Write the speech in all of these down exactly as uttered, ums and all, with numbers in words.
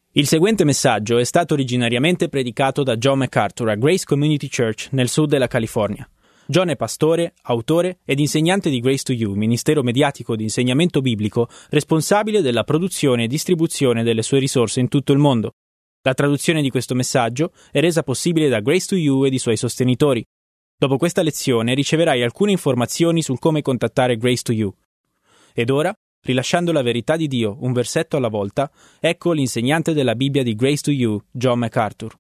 Il seguente messaggio è stato originariamente predicato da John MacArthur a Grace Community Church nel sud della California. John è pastore, autore ed insegnante di Grace to You, ministero mediatico di insegnamento biblico responsabile della produzione e distribuzione delle sue risorse in tutto il mondo. La traduzione di questo messaggio è resa possibile da Grace to You ed i suoi sostenitori. Dopo questa lezione riceverai alcune informazioni sul come contattare Grace to You. Ed ora, rilasciando la verità di Dio un versetto alla volta, ecco l'insegnante della Bibbia di Grace to You, John MacArthur.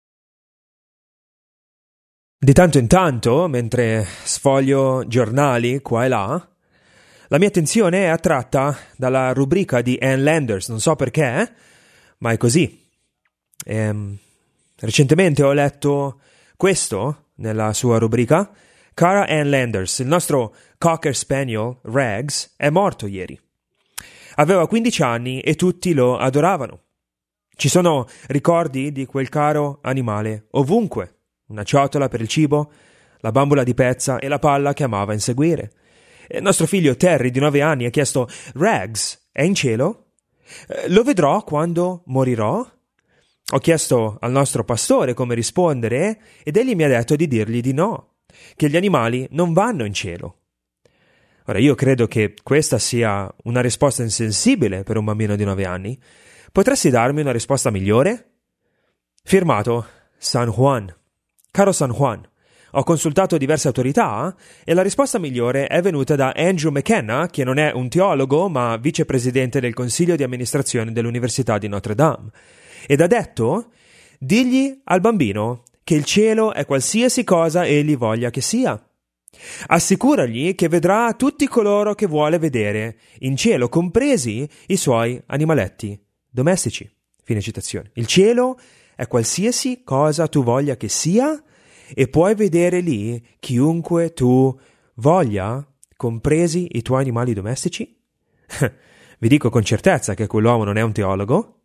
Di tanto in tanto, mentre sfoglio giornali qua e là, la mia attenzione è attratta dalla rubrica di Ann Landers, non so perché, ma è così. Ehm, recentemente ho letto questo nella sua rubrica. Cara Ann Landers, il nostro Cocker Spaniel, Rags, è morto ieri. Aveva quindici anni e tutti lo adoravano. Ci sono ricordi di quel caro animale ovunque. Una ciotola per il cibo, la bambola di pezza e la palla che amava inseguire. Il nostro figlio Terry, di nove anni, ha chiesto: Rags, è in cielo? Lo vedrò quando morirò? Ho chiesto al nostro pastore come rispondere ed egli mi ha detto di dirgli di no, che gli animali non vanno in cielo. Ora, io credo che questa sia una risposta insensibile per un bambino di nove anni. Potresti darmi una risposta migliore? Firmato San Juan. Caro San Juan, ho consultato diverse autorità e la risposta migliore è venuta da Andrew McKenna, che non è un teologo ma vicepresidente del consiglio di amministrazione dell'Università di Notre Dame, ed ha detto: digli al bambino che il cielo è qualsiasi cosa egli voglia che sia. Assicuragli che vedrà tutti coloro che vuole vedere in cielo, compresi i suoi animaletti domestici. Fine citazione. Il cielo è qualsiasi cosa tu voglia che sia e puoi vedere lì chiunque tu voglia, compresi i tuoi animali domestici? Vi dico con certezza che quell'uomo non è un teologo.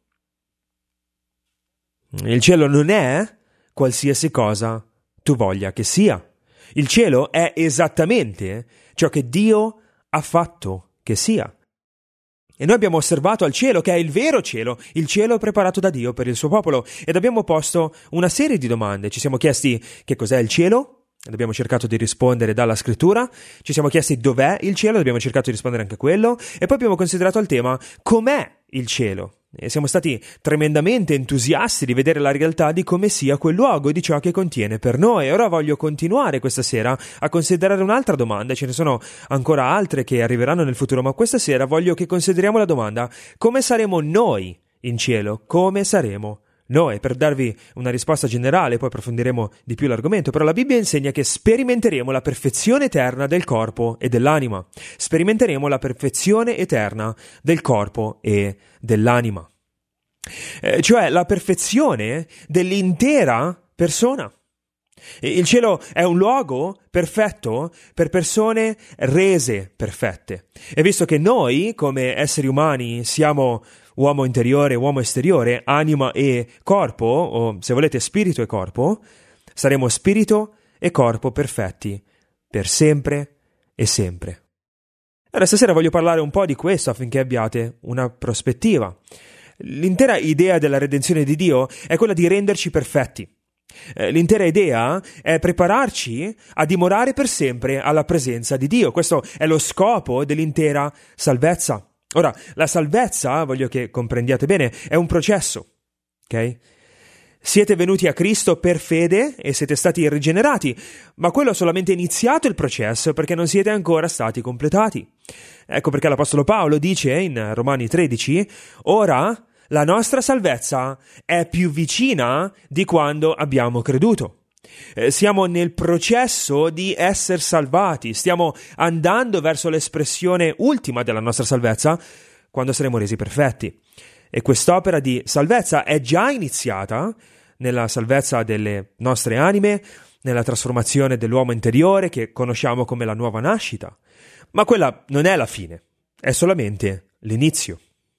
Il cielo non è qualsiasi cosa tu voglia che sia. Il cielo è esattamente ciò che Dio ha fatto che sia. E noi abbiamo osservato al cielo, che è il vero cielo, il cielo preparato da Dio per il suo popolo, ed abbiamo posto una serie di domande. Ci siamo chiesti che cos'è il cielo, ed abbiamo cercato di rispondere dalla scrittura. Ci siamo chiesti dov'è il cielo, ed abbiamo cercato di rispondere anche a quello, e poi abbiamo considerato il tema com'è il cielo. E siamo stati tremendamente entusiasti di vedere la realtà di come sia quel luogo e di ciò che contiene per noi. E ora voglio continuare questa sera a considerare un'altra domanda. Ce ne sono ancora altre che arriveranno nel futuro, ma questa sera voglio che consideriamo la domanda: come saremo noi in cielo? Come saremo noi? Per darvi una risposta generale, poi approfondiremo di più l'argomento, però la Bibbia insegna che sperimenteremo la perfezione eterna del corpo e dell'anima. Sperimenteremo la perfezione eterna del corpo e dell'anima. Eh, cioè la perfezione dell'intera persona. Il cielo è un luogo perfetto per persone rese perfette. E visto che noi, come esseri umani, siamo uomo interiore, uomo esteriore, anima e corpo, o se volete spirito e corpo, saremo spirito e corpo perfetti per sempre e sempre. Allora stasera voglio parlare un po' di questo affinché abbiate una prospettiva. L'intera idea della redenzione di Dio è quella di renderci perfetti. L'intera idea è prepararci a dimorare per sempre alla presenza di Dio. Questo è lo scopo dell'intera salvezza. Ora, la salvezza, voglio che comprendiate bene, è un processo, ok? Siete venuti a Cristo per fede e siete stati rigenerati, ma quello ha solamente iniziato il processo perché non siete ancora stati completati. Ecco perché l'Apostolo Paolo dice in Romani tredici: ora la nostra salvezza è più vicina di quando abbiamo creduto. Eh, siamo nel processo di essere salvati, stiamo andando verso l'espressione ultima della nostra salvezza, quando saremo resi perfetti. E quest'opera di salvezza è già iniziata nella salvezza delle nostre anime, nella trasformazione dell'uomo interiore che conosciamo come la nuova nascita. Ma quella non è la fine, è solamente l'inizio.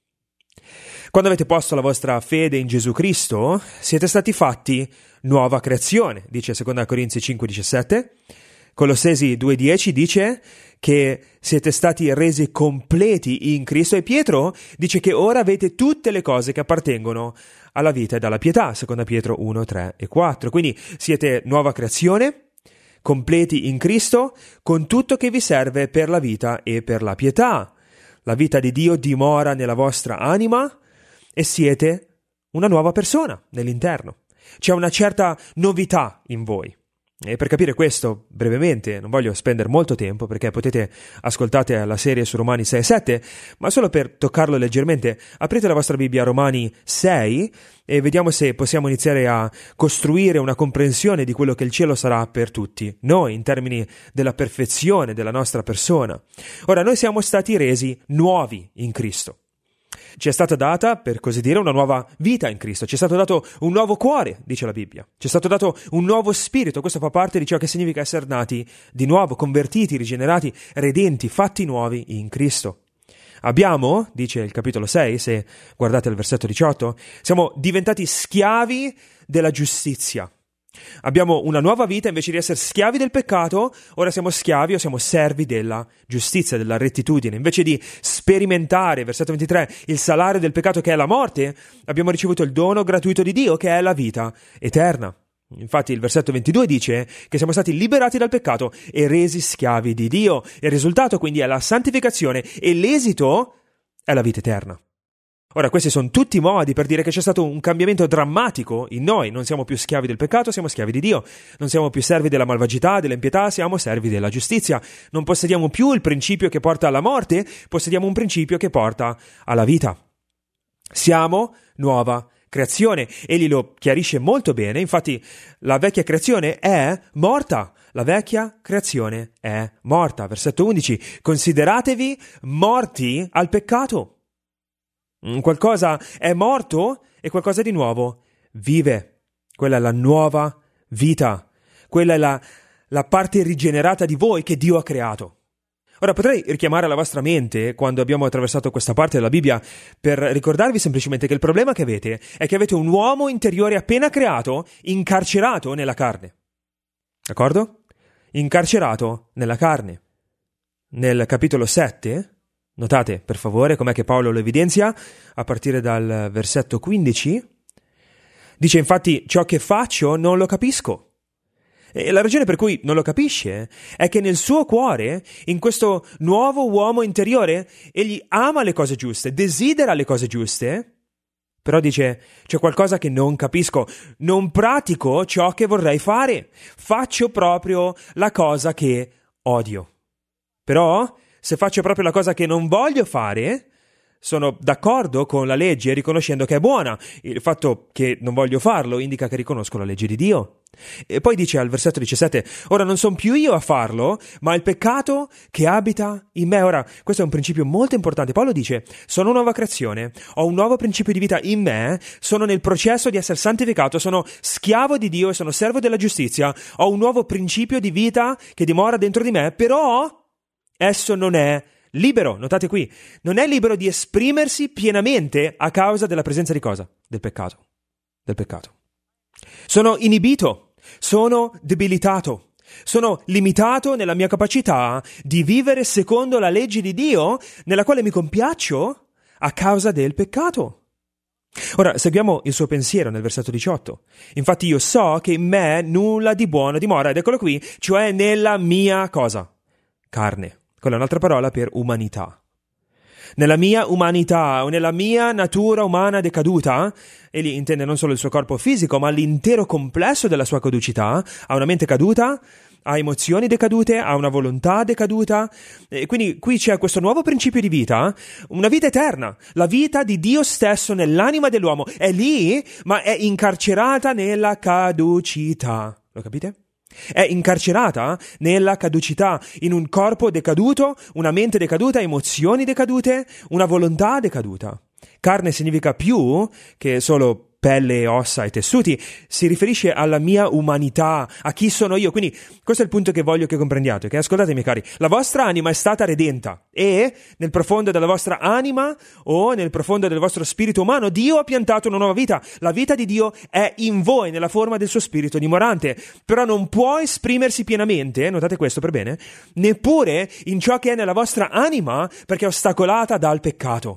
Quando avete posto la vostra fede in Gesù Cristo, siete stati fatti nuova creazione, dice seconda Corinzi cinque diciassette. Colossesi due dieci dice che siete stati resi completi in Cristo, e Pietro dice che ora avete tutte le cose che appartengono alla vita e alla pietà, seconda Pietro uno, tre e quattro. Quindi siete nuova creazione, completi in Cristo, con tutto che vi serve per la vita e per la pietà. La vita di Dio dimora nella vostra anima e siete una nuova persona nell'interno. C'è una certa novità in voi. E per capire questo, brevemente, non voglio spendere molto tempo perché potete ascoltare la serie su Romani sei e sette, ma solo per toccarlo leggermente, aprite la vostra Bibbia a Romani sei e vediamo se possiamo iniziare a costruire una comprensione di quello che il cielo sarà per tutti, noi in termini della perfezione della nostra persona. Ora, noi siamo stati resi nuovi in Cristo. Ci è stata data, per così dire, una nuova vita in Cristo. Ci è stato dato un nuovo cuore, dice la Bibbia. Ci è stato dato un nuovo spirito. Questo fa parte di ciò che significa essere nati di nuovo, convertiti, rigenerati, redenti, fatti nuovi in Cristo. Abbiamo, dice il capitolo sei, se guardate il versetto diciotto, siamo diventati schiavi della giustizia. Abbiamo una nuova vita, invece di essere schiavi del peccato, ora siamo schiavi o siamo servi della giustizia, della rettitudine. Invece di sperimentare, versetto ventitré, il salario del peccato che è la morte, abbiamo ricevuto il dono gratuito di Dio che è la vita eterna. Infatti il versetto ventidue dice che siamo stati liberati dal peccato e resi schiavi di Dio. Il risultato quindi è la santificazione e l'esito è la vita eterna. Ora, questi sono tutti modi per dire che c'è stato un cambiamento drammatico in noi. Non siamo più schiavi del peccato, siamo schiavi di Dio. Non siamo più servi della malvagità, dell'impietà, siamo servi della giustizia. Non possediamo più il principio che porta alla morte, possediamo un principio che porta alla vita. Siamo nuova creazione. Egli lo chiarisce molto bene, infatti la vecchia creazione è morta. La vecchia creazione è morta. Versetto undici. Consideratevi morti al peccato. Qualcosa è morto e qualcosa di nuovo vive. Quella è la nuova vita. Quella è la, la parte rigenerata di voi che Dio ha creato. Ora potrei richiamare alla vostra mente, quando abbiamo attraversato questa parte della Bibbia, per ricordarvi semplicemente che il problema che avete è che avete un uomo interiore appena creato, incarcerato nella carne. D'accordo? Incarcerato nella carne. Nel capitolo sette... Notate, per favore, com'è che Paolo lo evidenzia, a partire dal versetto quindici. Dice, infatti, ciò che faccio non lo capisco. E la ragione per cui non lo capisce è che nel suo cuore, in questo nuovo uomo interiore, egli ama le cose giuste, desidera le cose giuste, però dice, c'è qualcosa che non capisco, non pratico ciò che vorrei fare, faccio proprio la cosa che odio. Però se faccio proprio la cosa che non voglio fare, sono d'accordo con la legge riconoscendo che è buona. Il fatto che non voglio farlo indica che riconosco la legge di Dio. E poi dice al versetto diciassette, ora non sono più io a farlo, ma il peccato che abita in me. Ora, questo è un principio molto importante. Paolo dice, sono una nuova creazione, ho un nuovo principio di vita in me, sono nel processo di essere santificato, sono schiavo di Dio e sono servo della giustizia, ho un nuovo principio di vita che dimora dentro di me, però esso non è libero, notate qui, non è libero di esprimersi pienamente a causa della presenza di cosa? Del peccato. Del peccato. Sono inibito, sono debilitato, sono limitato nella mia capacità di vivere secondo la legge di Dio nella quale mi compiaccio a causa del peccato. Ora, seguiamo il suo pensiero nel versetto diciotto. Infatti io so che in me nulla di buono dimora, ed eccolo qui, cioè nella mia cosa? Carne. Quella è un'altra parola per umanità. Nella mia umanità o nella mia natura umana decaduta, egli intende non solo il suo corpo fisico, ma l'intero complesso della sua caducità, ha una mente caduta, ha emozioni decadute, ha una volontà decaduta, e quindi qui c'è questo nuovo principio di vita, una vita eterna, la vita di Dio stesso nell'anima dell'uomo, è lì, ma è incarcerata nella caducità. Lo capite? È incarcerata nella caducità, in un corpo decaduto, una mente decaduta, emozioni decadute, una volontà decaduta. Carne significa più che solo pelle e ossa e tessuti, si riferisce alla mia umanità, a chi sono io. Quindi questo è il punto che voglio che comprendiate, ok? Ascoltatemi cari, la vostra anima è stata redenta e nel profondo della vostra anima o nel profondo del vostro spirito umano Dio ha piantato una nuova vita. La vita di Dio è in voi nella forma del suo spirito dimorante, però non può esprimersi pienamente, notate questo per bene, neppure in ciò che è nella vostra anima, perché è ostacolata dal peccato.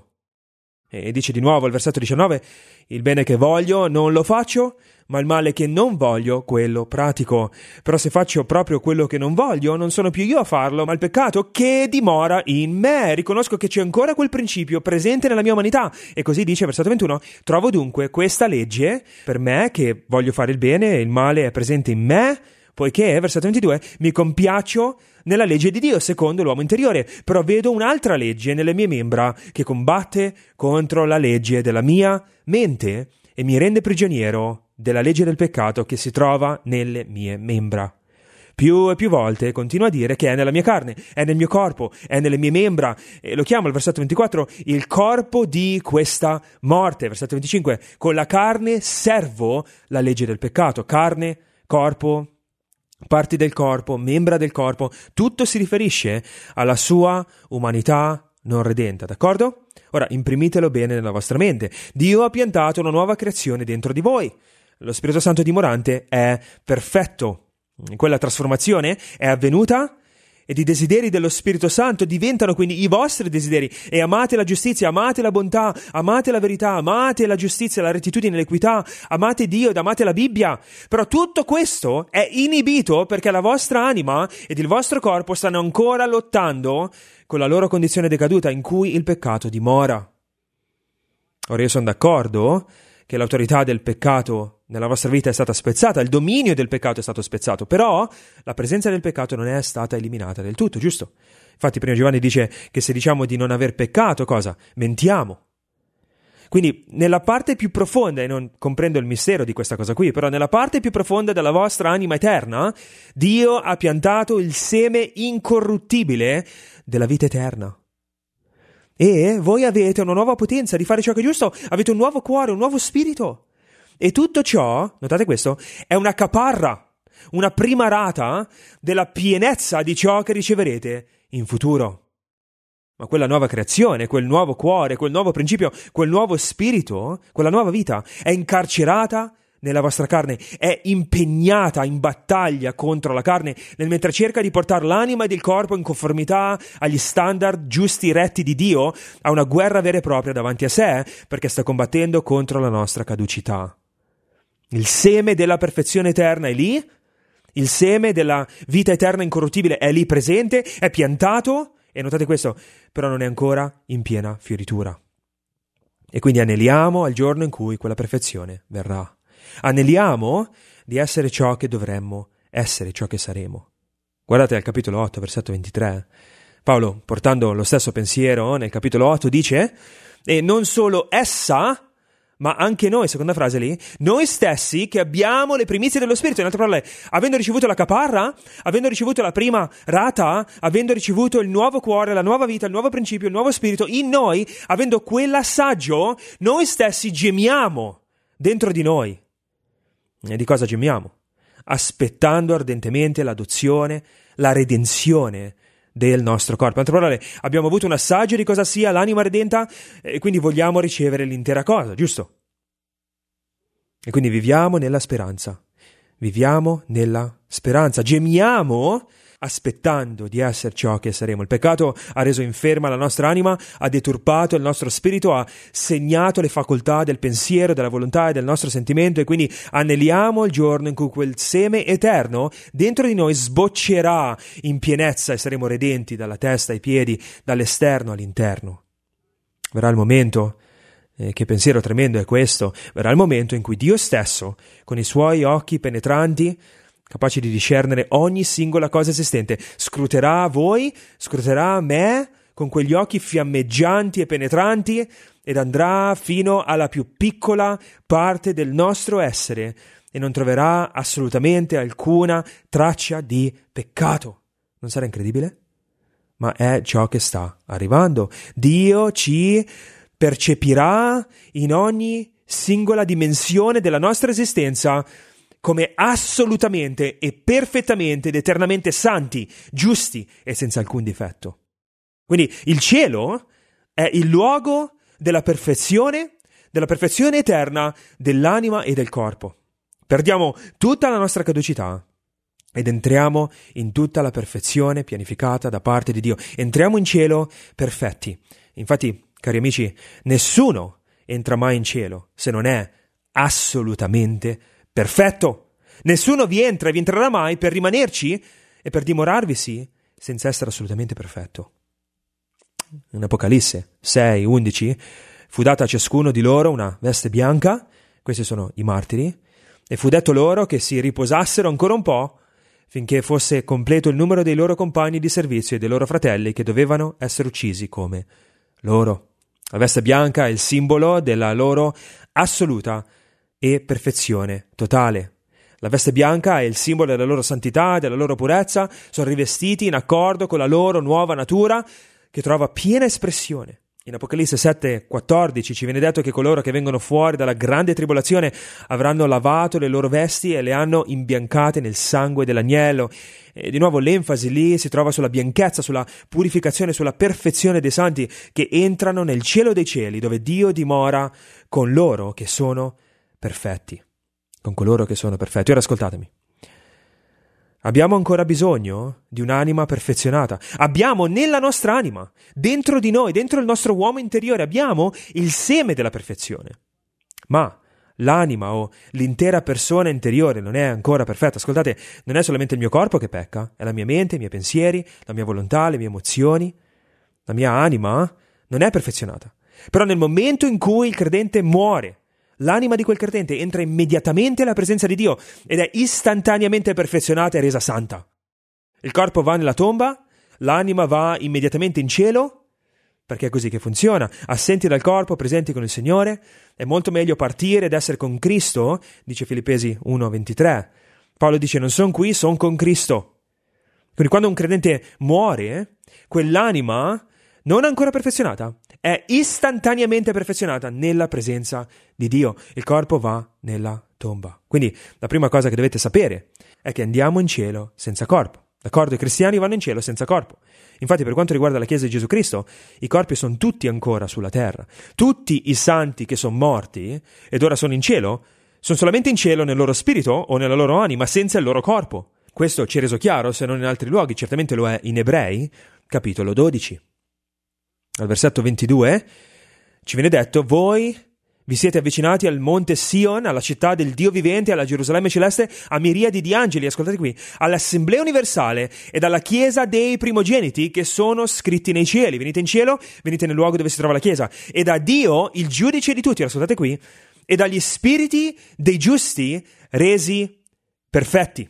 E dice di nuovo il versetto diciannove: il bene che voglio non lo faccio, ma il male che non voglio, quello pratico. Però se faccio proprio quello che non voglio, non sono più io a farlo, ma il peccato che dimora in me. Riconosco che c'è ancora quel principio presente nella mia umanità. E così dice versetto ventuno: trovo dunque questa legge per me, che voglio fare il bene, e il male è presente in me, poiché, versetto ventidue, mi compiaccio nella legge di Dio secondo l'uomo interiore, però vedo un'altra legge nelle mie membra che combatte contro la legge della mia mente e mi rende prigioniero della legge del peccato che si trova nelle mie membra. Più e più volte continua a dire che è nella mia carne, è nel mio corpo, è nelle mie membra, e lo chiama il versetto ventiquattro il corpo di questa morte. Versetto venticinque, con la carne servo la legge del peccato. Carne, corpo, parti del corpo, membra del corpo, tutto si riferisce alla sua umanità non redenta, d'accordo? Ora, imprimitelo bene nella vostra mente. Dio ha piantato una nuova creazione dentro di voi. Lo Spirito Santo dimorante è perfetto. Quella trasformazione è avvenuta ed i desideri dello Spirito Santo diventano quindi i vostri desideri. E amate la giustizia, amate la bontà, amate la verità, amate la giustizia, la rettitudine, l'equità, amate Dio ed amate la Bibbia. Però tutto questo è inibito perché la vostra anima ed il vostro corpo stanno ancora lottando con la loro condizione decaduta in cui il peccato dimora. Ora io sono d'accordo che l'autorità del peccato nella vostra vita è stata spezzata, il dominio del peccato è stato spezzato, però la presenza del peccato non è stata eliminata del tutto, giusto? Infatti primo Giovanni dice che se diciamo di non aver peccato, cosa? Mentiamo. Quindi nella parte più profonda, e non comprendo il mistero di questa cosa qui, però nella parte più profonda della vostra anima eterna, Dio ha piantato il seme incorruttibile della vita eterna. E voi avete una nuova potenza di fare ciò che è giusto, avete un nuovo cuore, un nuovo spirito. E tutto ciò, notate questo, è una caparra, una prima rata della pienezza di ciò che riceverete in futuro. Ma quella nuova creazione, quel nuovo cuore, quel nuovo principio, quel nuovo spirito, quella nuova vita è incarcerata nella vostra carne, è impegnata in battaglia contro la carne, nel mentre cerca di portare l'anima ed il corpo in conformità agli standard giusti retti di Dio, a una guerra vera e propria davanti a sé, perché sta combattendo contro la nostra caducità. Il seme della perfezione eterna è lì, il seme della vita eterna incorruttibile è lì presente, è piantato, e notate questo, però non è ancora in piena fioritura. E quindi aneliamo al giorno in cui quella perfezione verrà. Aneliamo di essere ciò che dovremmo essere, ciò che saremo. Guardate al capitolo otto, versetto ventitré. Paolo, portando lo stesso pensiero nel capitolo otto, dice: e non solo essa, ma anche noi, seconda frase lì, noi stessi che abbiamo le primizie dello Spirito, in altre parole, avendo ricevuto la caparra, avendo ricevuto la prima rata, avendo ricevuto il nuovo cuore, la nuova vita, il nuovo principio, il nuovo Spirito, in noi, avendo quell'assaggio, noi stessi gemiamo dentro di noi. E di cosa gemiamo? Aspettando ardentemente l'adozione, la redenzione del nostro corpo. In altre parole, abbiamo avuto un assaggio di cosa sia l'anima redenta e quindi vogliamo ricevere l'intera cosa, giusto? E quindi viviamo nella speranza. Viviamo nella speranza. Gemiamo aspettando di essere ciò che saremo. Il peccato ha reso inferma la nostra anima, ha deturpato il nostro spirito, ha segnato le facoltà del pensiero, della volontà e del nostro sentimento, e quindi aneliamo il giorno in cui quel seme eterno dentro di noi sboccerà in pienezza e saremo redenti dalla testa ai piedi, dall'esterno all'interno. Verrà il momento, eh, che pensiero tremendo è questo, verrà il momento in cui Dio stesso, con i suoi occhi penetranti, capaci di discernere ogni singola cosa esistente, scruterà voi, scruterà me con quegli occhi fiammeggianti e penetranti ed andrà fino alla più piccola parte del nostro essere e non troverà assolutamente alcuna traccia di peccato. Non sarà incredibile? Ma è ciò che sta arrivando. Dio ci percepirà in ogni singola dimensione della nostra esistenza come assolutamente e perfettamente ed eternamente santi, giusti e senza alcun difetto. Quindi il cielo è il luogo della perfezione, della perfezione eterna dell'anima e del corpo. Perdiamo tutta la nostra caducità ed entriamo in tutta la perfezione pianificata da parte di Dio. Entriamo in cielo perfetti. Infatti, cari amici, nessuno entra mai in cielo se non è assolutamente perfetto. Nessuno vi entra e vi entrerà mai per rimanerci e per dimorarvisi senza essere assolutamente perfetto. In Apocalisse sei undici fu data a ciascuno di loro una veste bianca, questi sono i martiri, e fu detto loro che si riposassero ancora un po' finché fosse completo il numero dei loro compagni di servizio e dei loro fratelli che dovevano essere uccisi come loro. La veste bianca è il simbolo della loro assoluta e perfezione totale. La veste bianca è il simbolo della loro santità, della loro purezza, sono rivestiti in accordo con la loro nuova natura che trova piena espressione. In Apocalisse sette quattordici ci viene detto che coloro che vengono fuori dalla grande tribolazione avranno lavato le loro vesti e le hanno imbiancate nel sangue dell'agnello. E di nuovo l'enfasi lì si trova sulla bianchezza, sulla purificazione, sulla perfezione dei santi che entrano nel cielo dei cieli, dove Dio dimora con loro che sono perfetti. Con coloro che sono perfetti. Ora ascoltatemi. Abbiamo ancora bisogno di un'anima perfezionata. Abbiamo nella nostra anima, dentro di noi, dentro il nostro uomo interiore, abbiamo il seme della perfezione. Ma l'anima o l'intera persona interiore non è ancora perfetta. Ascoltate, non è solamente il mio corpo che pecca, è la mia mente, i miei pensieri, la mia volontà, le mie emozioni. La mia anima non è perfezionata. Però nel momento in cui il credente muore, l'anima di quel credente entra immediatamente alla presenza di Dio ed è istantaneamente perfezionata e resa santa. Il corpo va nella tomba, l'anima va immediatamente in cielo, perché è così che funziona. Assenti dal corpo, presenti con il Signore. È molto meglio partire ed essere con Cristo, dice Filippesi uno ventitré. Paolo dice: non sono qui, sono con Cristo. Quindi quando un credente muore, quell'anima non ancora perfezionata è istantaneamente perfezionata nella presenza di Dio. Il corpo va nella tomba. Quindi la prima cosa che dovete sapere è che andiamo in cielo senza corpo. D'accordo? I cristiani vanno in cielo senza corpo. Infatti, per quanto riguarda la Chiesa di Gesù Cristo, i corpi sono tutti ancora sulla terra. Tutti i santi che sono morti ed ora sono in cielo, sono solamente in cielo nel loro spirito o nella loro anima, senza il loro corpo. Questo ci è reso chiaro, se non in altri luoghi, certamente lo è in Ebrei, capitolo dodici. Al versetto ventidue ci viene detto: voi vi siete avvicinati al monte Sion, alla città del Dio vivente, alla Gerusalemme celeste, a miriadi di angeli, ascoltate qui, all'assemblea universale ed alla chiesa dei primogeniti che sono scritti nei cieli. Venite in cielo, venite nel luogo dove si trova la chiesa, ed a Dio, il giudice di tutti, ascoltate qui, ed agli spiriti dei giusti resi perfetti.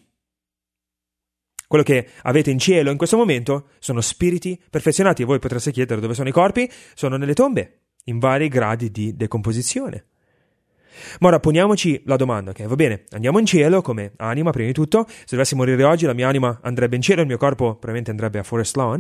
Quello che avete in cielo in questo momento sono spiriti perfezionati. E voi potreste chiedere dove sono i corpi? Sono nelle tombe, in vari gradi di decomposizione. Ma ora poniamoci la domanda, ok? Va bene, andiamo in cielo come anima, prima di tutto. Se dovessi morire oggi, la mia anima andrebbe in cielo, il mio corpo probabilmente andrebbe a Forest Lawn.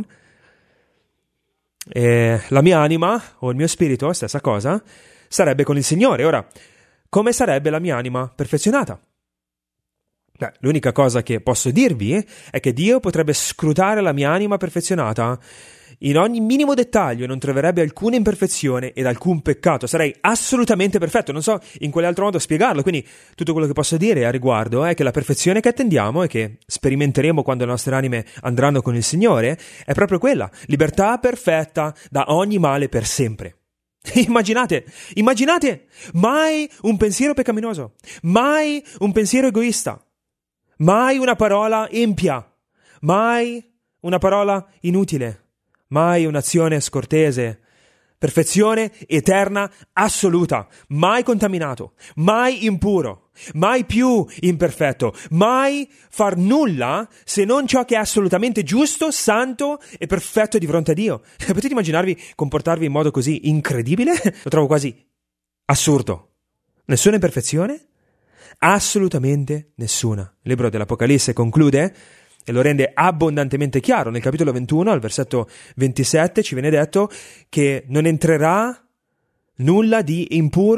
E la mia anima, o il mio spirito, stessa cosa, sarebbe con il Signore. Ora, come sarebbe la mia anima perfezionata? Beh, l'unica cosa che posso dirvi è che Dio potrebbe scrutare la mia anima perfezionata in ogni minimo dettaglio e non troverebbe alcuna imperfezione ed alcun peccato. Sarei assolutamente perfetto, non so in quale altro modo spiegarlo. Quindi tutto quello che posso dire a riguardo è che la perfezione che attendiamo e che sperimenteremo quando le nostre anime andranno con il Signore è proprio quella: libertà perfetta da ogni male per sempre. Immaginate, immaginate mai un pensiero peccaminoso, mai un pensiero egoista, mai una parola empia, mai una parola inutile, mai un'azione scortese. Perfezione eterna assoluta, mai contaminato, mai impuro, mai più imperfetto, mai far nulla se non ciò che è assolutamente giusto, santo e perfetto di fronte a Dio. Potete immaginarvi comportarvi in modo così incredibile? Lo trovo quasi assurdo. Nessuna imperfezione? Assolutamente nessuna. Il libro dell'Apocalisse conclude e lo rende abbondantemente chiaro. Nel capitolo ventuno, al versetto ventisette, ci viene detto che non entrerà nulla di impuro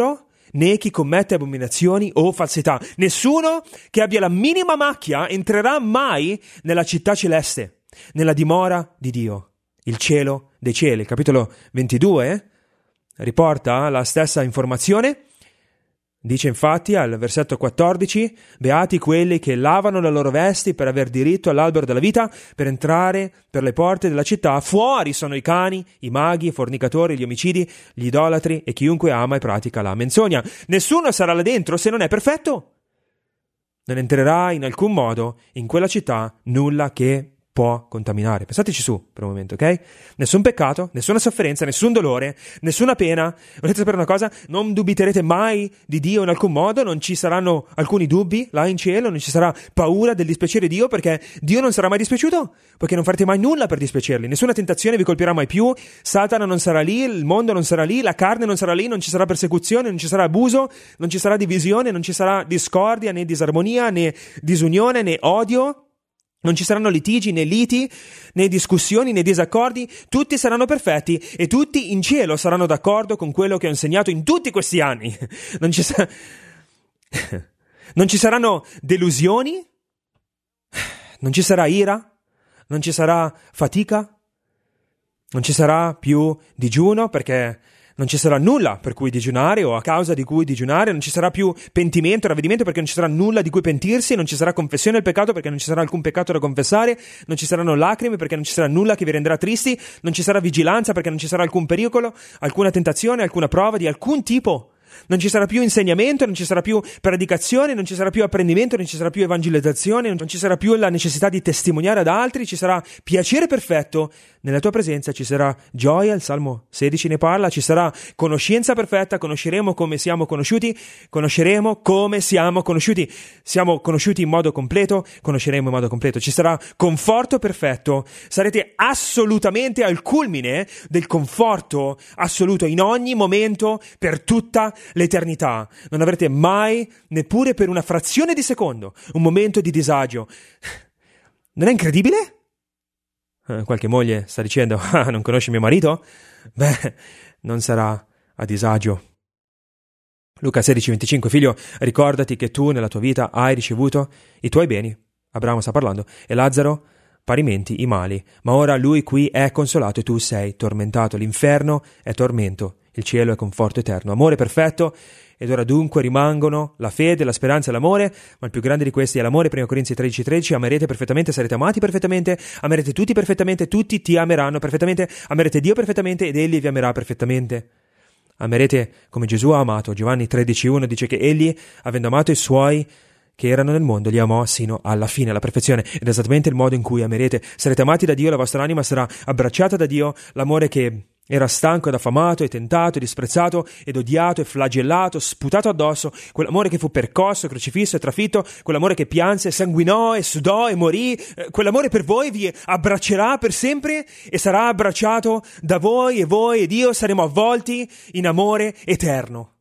né chi commette abominazioni o falsità. Nessuno che abbia la minima macchia entrerà mai nella città celeste, nella dimora di Dio, il cielo dei cieli. Il capitolo ventidue eh, riporta la stessa informazione. Dice infatti al versetto quattordici: beati quelli che lavano le loro vesti per aver diritto all'albero della vita, per entrare per le porte della città. Fuori sono i cani, i maghi, i fornicatori, gli omicidi, gli idolatri e chiunque ama e pratica la menzogna. Nessuno sarà là dentro se non è perfetto. Non entrerà in alcun modo in quella città nulla che può contaminare. Pensateci su per un momento, ok? Nessun peccato, nessuna sofferenza, nessun dolore, nessuna pena. Volete sapere una cosa? Non dubiterete mai di Dio in alcun modo, non ci saranno alcuni dubbi là in cielo, non ci sarà paura del dispiacere di Dio, perché Dio non sarà mai dispiaciuto, perché non farete mai nulla per dispiacerli. Nessuna tentazione vi colpirà mai più, Satana non sarà lì, il mondo non sarà lì, la carne non sarà lì, non ci sarà persecuzione, non ci sarà abuso, non ci sarà divisione, non ci sarà discordia, né disarmonia, né disunione, né odio. Non ci saranno litigi, né liti, né discussioni, né disaccordi. Tutti saranno perfetti e tutti in cielo saranno d'accordo con quello che ho insegnato in tutti questi anni. Non ci, sa- non ci saranno delusioni, non ci sarà ira, non ci sarà fatica, non ci sarà più digiuno, perché non ci sarà nulla per cui digiunare o a causa di cui digiunare, non ci sarà più pentimento, ravvedimento, perché non ci sarà nulla di cui pentirsi, non ci sarà confessione del peccato perché non ci sarà alcun peccato da confessare, non ci saranno lacrime perché non ci sarà nulla che vi renderà tristi, non ci sarà vigilanza perché non ci sarà alcun pericolo, alcuna tentazione, alcuna prova di alcun tipo. Non ci sarà più insegnamento, non ci sarà più predicazione, non ci sarà più apprendimento, non ci sarà più evangelizzazione, non ci sarà più la necessità di testimoniare ad altri, ci sarà piacere perfetto nella tua presenza, ci sarà gioia, il Salmo sedici ne parla, ci sarà conoscenza perfetta, conosceremo come siamo conosciuti, conosceremo come siamo conosciuti, siamo conosciuti in modo completo, conosceremo in modo completo, ci sarà conforto perfetto, sarete assolutamente al culmine del conforto assoluto in ogni momento per tutta l'eternità. Non avrete mai, neppure per una frazione di secondo, un momento di disagio. Non è incredibile? Eh, qualche moglie sta dicendo: ah, non conosci mio marito? Beh, non sarà a disagio. Luca sedici venticinque: figlio, ricordati che tu nella tua vita hai ricevuto i tuoi beni, Abramo sta parlando, e Lazzaro parimenti i mali, ma ora lui qui è consolato e tu sei tormentato. L'inferno è tormento, il cielo è conforto eterno, amore perfetto. Ed ora dunque rimangono la fede, la speranza e l'amore, ma il più grande di questi è l'amore. Primo Corinzi tredici tredici: amerete perfettamente, sarete amati perfettamente, amerete tutti perfettamente, tutti ti ameranno perfettamente, amerete Dio perfettamente ed Egli vi amerà perfettamente. Amerete come Gesù ha amato. Giovanni tredici uno dice che Egli, avendo amato i suoi che erano nel mondo, li amò sino alla fine, alla perfezione. Ed è esattamente il modo in cui amerete. Sarete amati da Dio, la vostra anima sarà abbracciata da Dio, l'amore che era stanco ed affamato e tentato e disprezzato ed odiato e flagellato, sputato addosso, quell'amore che fu percosso, crocifisso e trafitto, quell'amore che pianse, sanguinò e sudò e morì, eh, quell'amore per voi vi abbraccerà per sempre e sarà abbracciato da voi, e voi ed io saremo avvolti in amore eterno.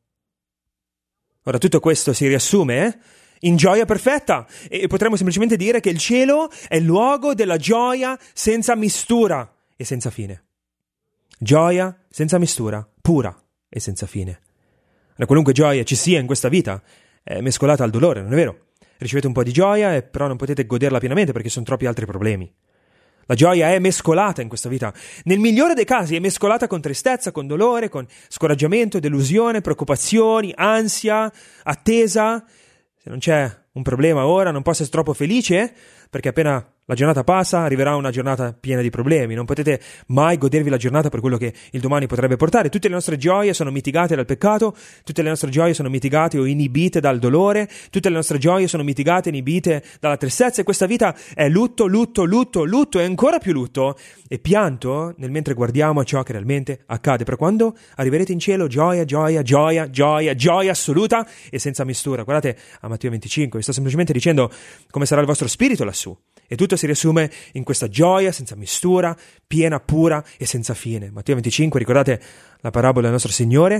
Ora tutto questo si riassume eh? in gioia perfetta, e potremmo semplicemente dire che il cielo è il luogo della gioia senza mistura e senza fine. Gioia senza mistura, pura e senza fine. La qualunque gioia ci sia in questa vita è mescolata al dolore, non è vero? Ricevete un po' di gioia, e però non potete goderla pienamente perché sono troppi altri problemi. La gioia è mescolata in questa vita. Nel migliore dei casi è mescolata con tristezza, con dolore, con scoraggiamento, delusione, preoccupazioni, ansia, attesa. Se non c'è un problema ora, non posso essere troppo felice, perché appena la giornata passa, arriverà una giornata piena di problemi. Non potete mai godervi la giornata per quello che il domani potrebbe portare. Tutte le nostre gioie sono mitigate dal peccato, tutte le nostre gioie sono mitigate o inibite dal dolore, tutte le nostre gioie sono mitigate e inibite dalla tristezza, e questa vita è lutto, lutto, lutto, lutto e ancora più lutto e pianto nel mentre guardiamo a ciò che realmente accade. Per quando arriverete in cielo, gioia, gioia, gioia, gioia, gioia assoluta e senza mistura. Guardate a Matteo venticinque, vi sto semplicemente dicendo come sarà il vostro spirito lassù. E tutto si riassume in questa gioia senza mistura, piena, pura e senza fine. Matteo venticinque, ricordate la parabola del nostro Signore?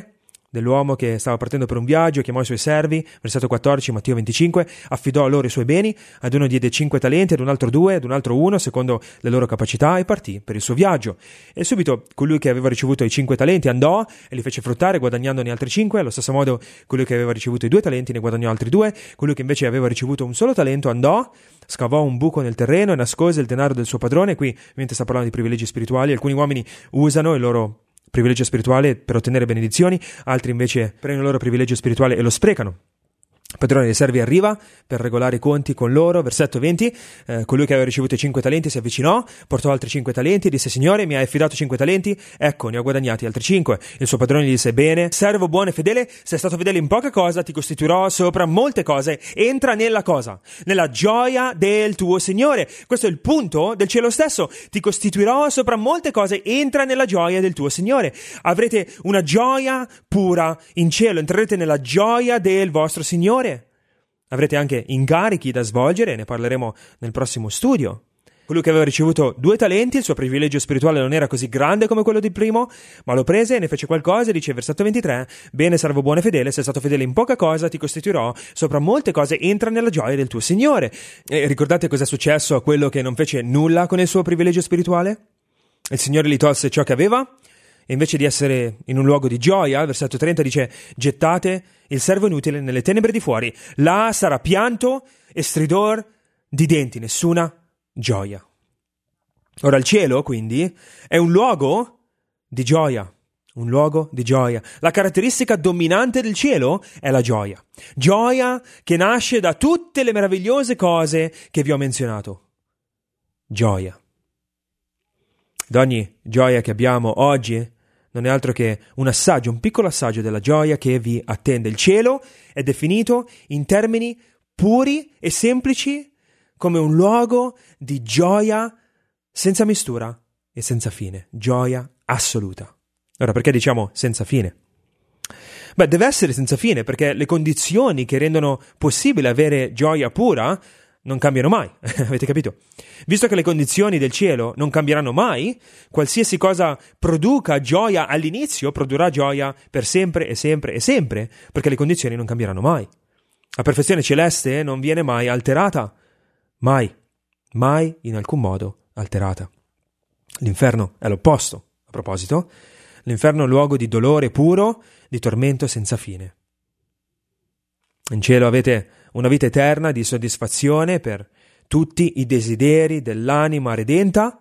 dell'uomo che stava partendo per un viaggio, chiamò i suoi servi, versetto quattordici, Matteo venticinque, affidò a loro i suoi beni, ad uno diede cinque talenti, ad un altro due, ad un altro uno, secondo le loro capacità, e partì per il suo viaggio. E subito colui che aveva ricevuto i cinque talenti andò e li fece fruttare, guadagnandone altri cinque. Allo stesso modo colui che aveva ricevuto i due talenti ne guadagnò altri due. Colui che invece aveva ricevuto un solo talento andò, scavò un buco nel terreno e nascose il denaro del suo padrone. Qui ovviamente sta parlando di privilegi spirituali. Alcuni uomini usano il loro privilegio spirituale per ottenere benedizioni, altri invece prendono il loro privilegio spirituale e lo sprecano. Il padrone dei servi arriva per regolare i conti con loro. Versetto venti, eh, colui che aveva ricevuto i cinque talenti si avvicinò, portò altri cinque talenti e disse: Signore, mi hai affidato cinque talenti, ecco, ne ho guadagnati altri cinque. Il suo padrone gli disse: Bene, servo buono e fedele, sei stato fedele in poca cosa, ti costituirò sopra molte cose, entra nella cosa, nella gioia del tuo Signore. Questo è il punto del cielo stesso: ti costituirò sopra molte cose, entra nella gioia del tuo Signore. Avrete una gioia pura in cielo, entrerete nella gioia del vostro Signore. Avrete anche incarichi da svolgere, ne parleremo nel prossimo studio. Colui che aveva ricevuto due talenti, il suo privilegio spirituale non era così grande come quello del primo, ma lo prese e ne fece qualcosa e dice, versetto ventitré, bene, servo buono e fedele, sei stato fedele in poca cosa, ti costituirò sopra molte cose, entra nella gioia del tuo Signore. E ricordate cosa è successo a quello che non fece nulla con il suo privilegio spirituale? Il Signore gli tolse ciò che aveva, e invece di essere in un luogo di gioia, versetto trenta dice, gettate il servo inutile nelle tenebre di fuori, là sarà pianto e stridor di denti, nessuna gioia. Ora il cielo, quindi, è un luogo di gioia, un luogo di gioia. La caratteristica dominante del cielo è la gioia. Gioia che nasce da tutte le meravigliose cose che vi ho menzionato. Gioia. Ed ogni gioia che abbiamo oggi non è altro che un assaggio, un piccolo assaggio della gioia che vi attende. Il cielo è definito in termini puri e semplici come un luogo di gioia senza mistura e senza fine. Gioia assoluta. Ora, perché diciamo senza fine? Beh, deve essere senza fine perché le condizioni che rendono possibile avere gioia pura non cambiano mai, avete capito? Visto che le condizioni del cielo non cambieranno mai, qualsiasi cosa produca gioia all'inizio produrrà gioia per sempre e sempre e sempre, perché le condizioni non cambieranno mai. La perfezione celeste non viene mai alterata, mai, mai in alcun modo alterata. L'inferno è l'opposto, a proposito. L'inferno è un luogo di dolore puro, di tormento senza fine. In cielo avete una vita eterna di soddisfazione per tutti i desideri dell'anima redenta,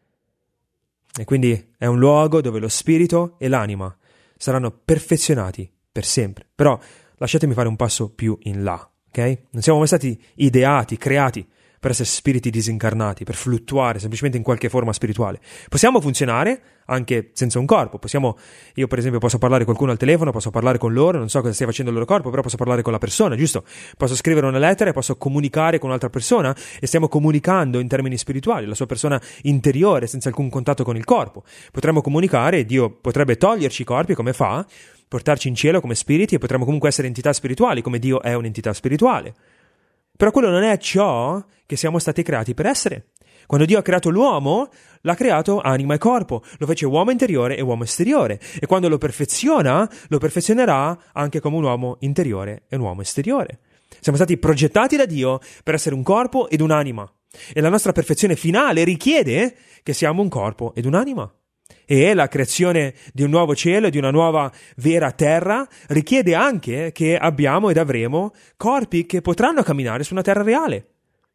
e quindi è un luogo dove lo spirito e l'anima saranno perfezionati per sempre. Però lasciatemi fare un passo più in là, ok? Non siamo mai stati ideati, creati per essere spiriti disincarnati, per fluttuare semplicemente in qualche forma spirituale. Possiamo funzionare anche senza un corpo. Possiamo, io per esempio posso parlare con qualcuno al telefono, posso parlare con loro, non so cosa stia facendo il loro corpo, però posso parlare con la persona, giusto? Posso scrivere una lettera e posso comunicare con un'altra persona e stiamo comunicando in termini spirituali, la sua persona interiore, senza alcun contatto con il corpo. Potremmo comunicare e Dio potrebbe toglierci i corpi, come fa, portarci in cielo come spiriti, e potremmo comunque essere entità spirituali, come Dio è un'entità spirituale. Però quello non è ciò che siamo stati creati per essere. Quando Dio ha creato l'uomo, l'ha creato anima e corpo, lo fece uomo interiore e uomo esteriore, e quando lo perfeziona, lo perfezionerà anche come un uomo interiore e un uomo esteriore. Siamo stati progettati da Dio per essere un corpo ed un'anima, e la nostra perfezione finale richiede che siamo un corpo ed un'anima. E la creazione di un nuovo cielo e di una nuova vera terra richiede anche che abbiamo ed avremo corpi che potranno camminare su una terra reale.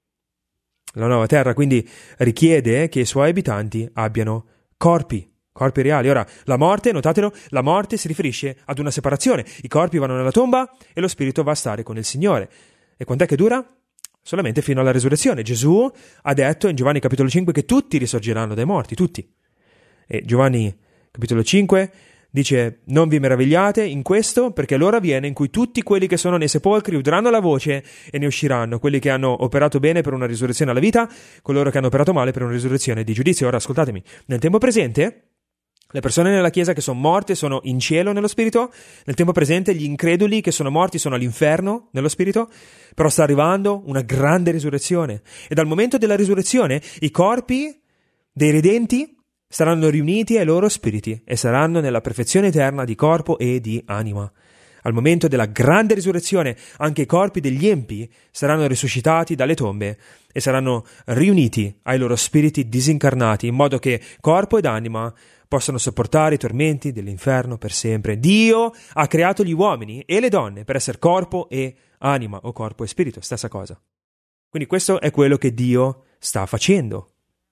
La nuova terra quindi richiede che i suoi abitanti abbiano corpi, corpi reali. Ora, la morte, notatelo, la morte si riferisce ad una separazione. I corpi vanno nella tomba e lo spirito va a stare con il Signore. E quant'è che dura? Solamente fino alla resurrezione. Gesù ha detto in Giovanni capitolo cinque che tutti risorgeranno dai morti, tutti. E Giovanni capitolo cinque dice: non vi meravigliate in questo, perché l'ora viene in cui tutti quelli che sono nei sepolcri udranno la voce e ne usciranno, quelli che hanno operato bene per una risurrezione alla vita, coloro che hanno operato male per una risurrezione di giudizio. Ora ascoltatemi, nel tempo presente le persone nella chiesa che sono morte sono in cielo nello spirito, nel tempo presente gli increduli che sono morti sono all'inferno nello spirito, però sta arrivando una grande risurrezione, e dal momento della risurrezione i corpi dei redenti saranno riuniti ai loro spiriti e saranno nella perfezione eterna di corpo e di anima. Al momento della grande risurrezione, anche i corpi degli empi saranno risuscitati dalle tombe e saranno riuniti ai loro spiriti disincarnati, in modo che corpo ed anima possano sopportare i tormenti dell'inferno per sempre. Dio ha creato gli uomini e le donne per essere corpo e anima, o corpo e spirito, stessa cosa. Quindi questo è quello che Dio sta facendo.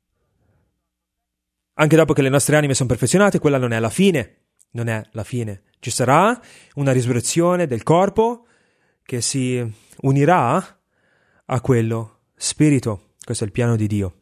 Anche dopo che le nostre anime sono perfezionate, quella non è la fine. Non è la fine. Ci sarà una risurrezione del corpo che si unirà a quello spirito. Questo è il piano di Dio.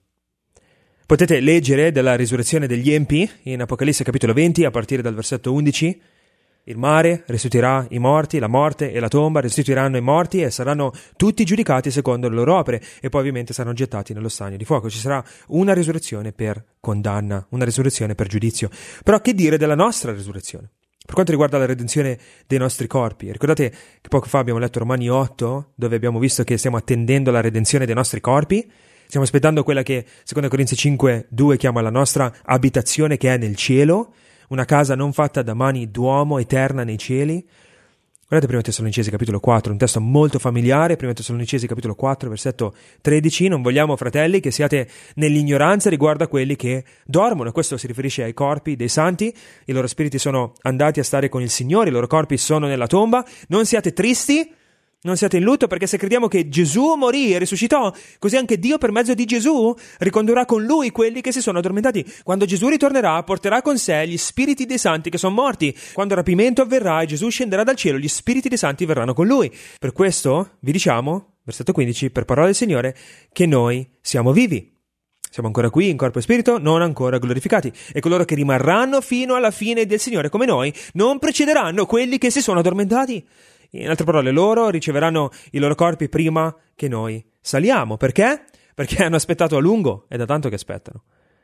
Potete leggere della risurrezione degli empi in Apocalisse capitolo venti a partire dal versetto undici. Il mare restituirà i morti, la morte e la tomba restituiranno i morti e saranno tutti giudicati secondo le loro opere e poi ovviamente saranno gettati nello stagno di fuoco. Ci sarà una risurrezione per condanna, una risurrezione per giudizio. Però che dire della nostra risurrezione? Per quanto riguarda la redenzione dei nostri corpi, ricordate che poco fa abbiamo letto Romani otto, dove abbiamo visto che stiamo attendendo la redenzione dei nostri corpi? Stiamo aspettando quella che secondo Corinzi cinque due chiama la nostra abitazione, che è nel cielo, una casa non fatta da mani d'uomo, eterna nei cieli. Guardate primo Tessalonicesi capitolo quattro, un testo molto familiare, primo Tessalonicesi capitolo quattro, versetto tredici. Non vogliamo, fratelli, che siate nell'ignoranza riguardo a quelli che dormono. Questo si riferisce ai corpi dei santi. I loro spiriti sono andati a stare con il Signore, i loro corpi sono nella tomba. Non siate tristi, non siate in lutto, perché se crediamo che Gesù morì e risuscitò, così anche Dio per mezzo di Gesù ricondurrà con lui quelli che si sono addormentati. Quando Gesù ritornerà, porterà con sé gli spiriti dei santi che sono morti. Quando il rapimento avverrà e Gesù scenderà dal cielo, gli spiriti dei santi verranno con lui. Per questo vi diciamo, versetto quindici, per parola del Signore, che noi siamo vivi. Siamo ancora qui in corpo e spirito, non ancora glorificati. E coloro che rimarranno fino alla fine del Signore come noi non precederanno quelli che si sono addormentati. In altre parole, loro riceveranno i loro corpi prima che noi saliamo. Perché? Perché hanno aspettato a lungo, è da tanto che aspettano.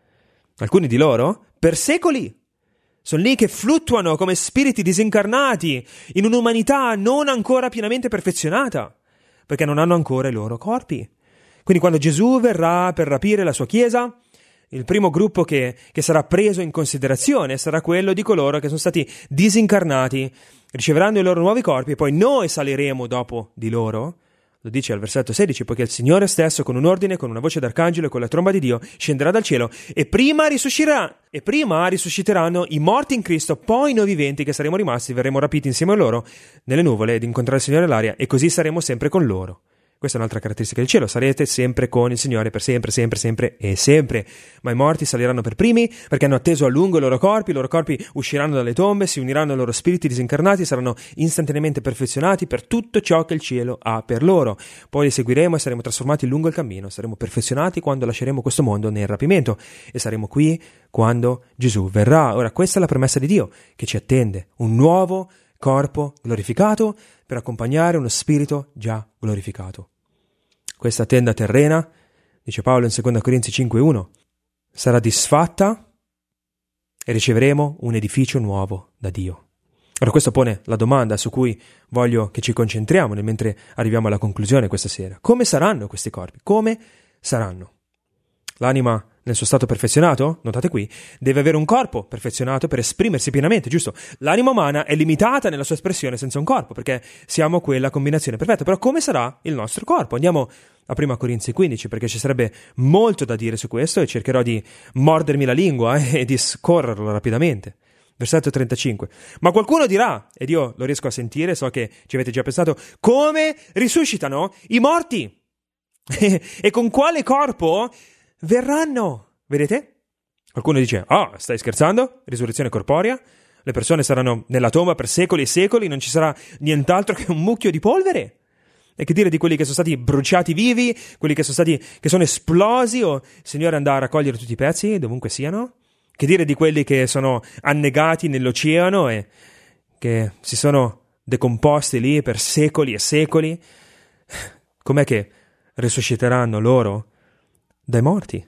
Alcuni di loro, per secoli, sono lì che fluttuano come spiriti disincarnati in un'umanità non ancora pienamente perfezionata, perché non hanno ancora i loro corpi. Quindi quando Gesù verrà per rapire la sua Chiesa, il primo gruppo che, che sarà preso in considerazione sarà quello di coloro che sono stati disincarnati, riceveranno i loro nuovi corpi e poi noi saliremo dopo di loro. Lo dice al versetto sedici, poiché il Signore stesso con un ordine, con una voce d'arcangelo e con la tromba di Dio scenderà dal cielo e prima risusciterà e prima risusciteranno i morti in Cristo, poi noi viventi che saremo rimasti verremo rapiti insieme a loro nelle nuvole ed incontrare il Signore all'aria e così saremo sempre con loro. Questa è un'altra caratteristica del cielo, sarete sempre con il Signore per sempre, sempre, sempre e sempre. Ma i morti saliranno per primi perché hanno atteso a lungo i loro corpi, i loro corpi usciranno dalle tombe, si uniranno ai loro spiriti disincarnati, saranno istantaneamente perfezionati per tutto ciò che il cielo ha per loro. Poi li seguiremo e saremo trasformati lungo il cammino, saremo perfezionati quando lasceremo questo mondo nel rapimento e saremo qui quando Gesù verrà. Ora, questa è la promessa di Dio che ci attende, un nuovo corpo glorificato per accompagnare uno spirito già glorificato. Questa tenda terrena, dice Paolo in seconda Corinzi cinque uno, sarà disfatta e riceveremo un edificio nuovo da Dio. Ora questo pone la domanda su cui voglio che ci concentriamo mentre arriviamo alla conclusione questa sera. Come saranno questi corpi? Come saranno? L'anima nel suo stato perfezionato, notate qui, deve avere un corpo perfezionato per esprimersi pienamente, giusto? L'anima umana è limitata nella sua espressione senza un corpo, perché siamo quella combinazione perfetta. Però come sarà il nostro corpo? Andiamo a prima Corinzi quindici, perché ci sarebbe molto da dire su questo e cercherò di mordermi la lingua e di scorrerlo rapidamente. Versetto trentacinque. Ma qualcuno dirà, ed io lo riesco a sentire, so che ci avete già pensato, come risuscitano i morti? E con quale corpo verranno? Vedete? Qualcuno dice, oh, stai scherzando? Risurrezione corporea? Le persone saranno nella tomba per secoli e secoli, non ci sarà nient'altro che un mucchio di polvere? E che dire di quelli che sono stati bruciati vivi, quelli che sono stati, che sono esplosi, o il Signore andrà a raccogliere tutti i pezzi dovunque siano? Che dire di quelli che sono annegati nell'oceano e che si sono decomposti lì per secoli e secoli? Com'è che risusciteranno loro dai morti?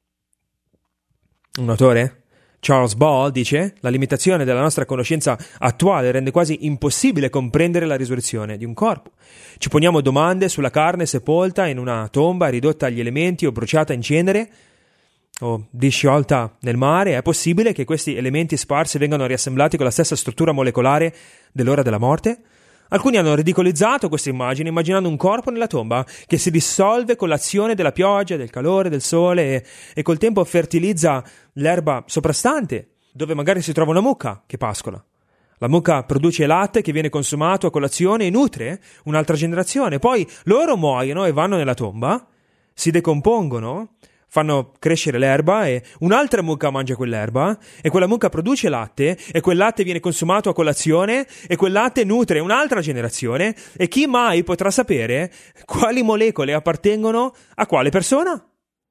Un autore, Charles Ball, dice: la limitazione della nostra conoscenza attuale rende quasi impossibile comprendere la risurrezione di un corpo. Ci poniamo domande sulla carne sepolta in una tomba ridotta agli elementi o bruciata in cenere. o disciolta nel mare, è possibile che questi elementi sparsi vengano riassemblati con la stessa struttura molecolare dell'ora della morte? Alcuni hanno ridicolizzato questa immagine immaginando un corpo nella tomba che si dissolve con l'azione della pioggia, del calore, del sole e, e col tempo fertilizza l'erba soprastante, dove magari si trova una mucca che pascola. La mucca produce latte che viene consumato a colazione e nutre un'altra generazione. Poi loro muoiono e vanno nella tomba, si decompongono, fanno crescere l'erba e un'altra mucca mangia quell'erba e quella mucca produce latte e quel latte viene consumato a colazione e quel latte nutre un'altra generazione e chi mai potrà sapere quali molecole appartengono a quale persona?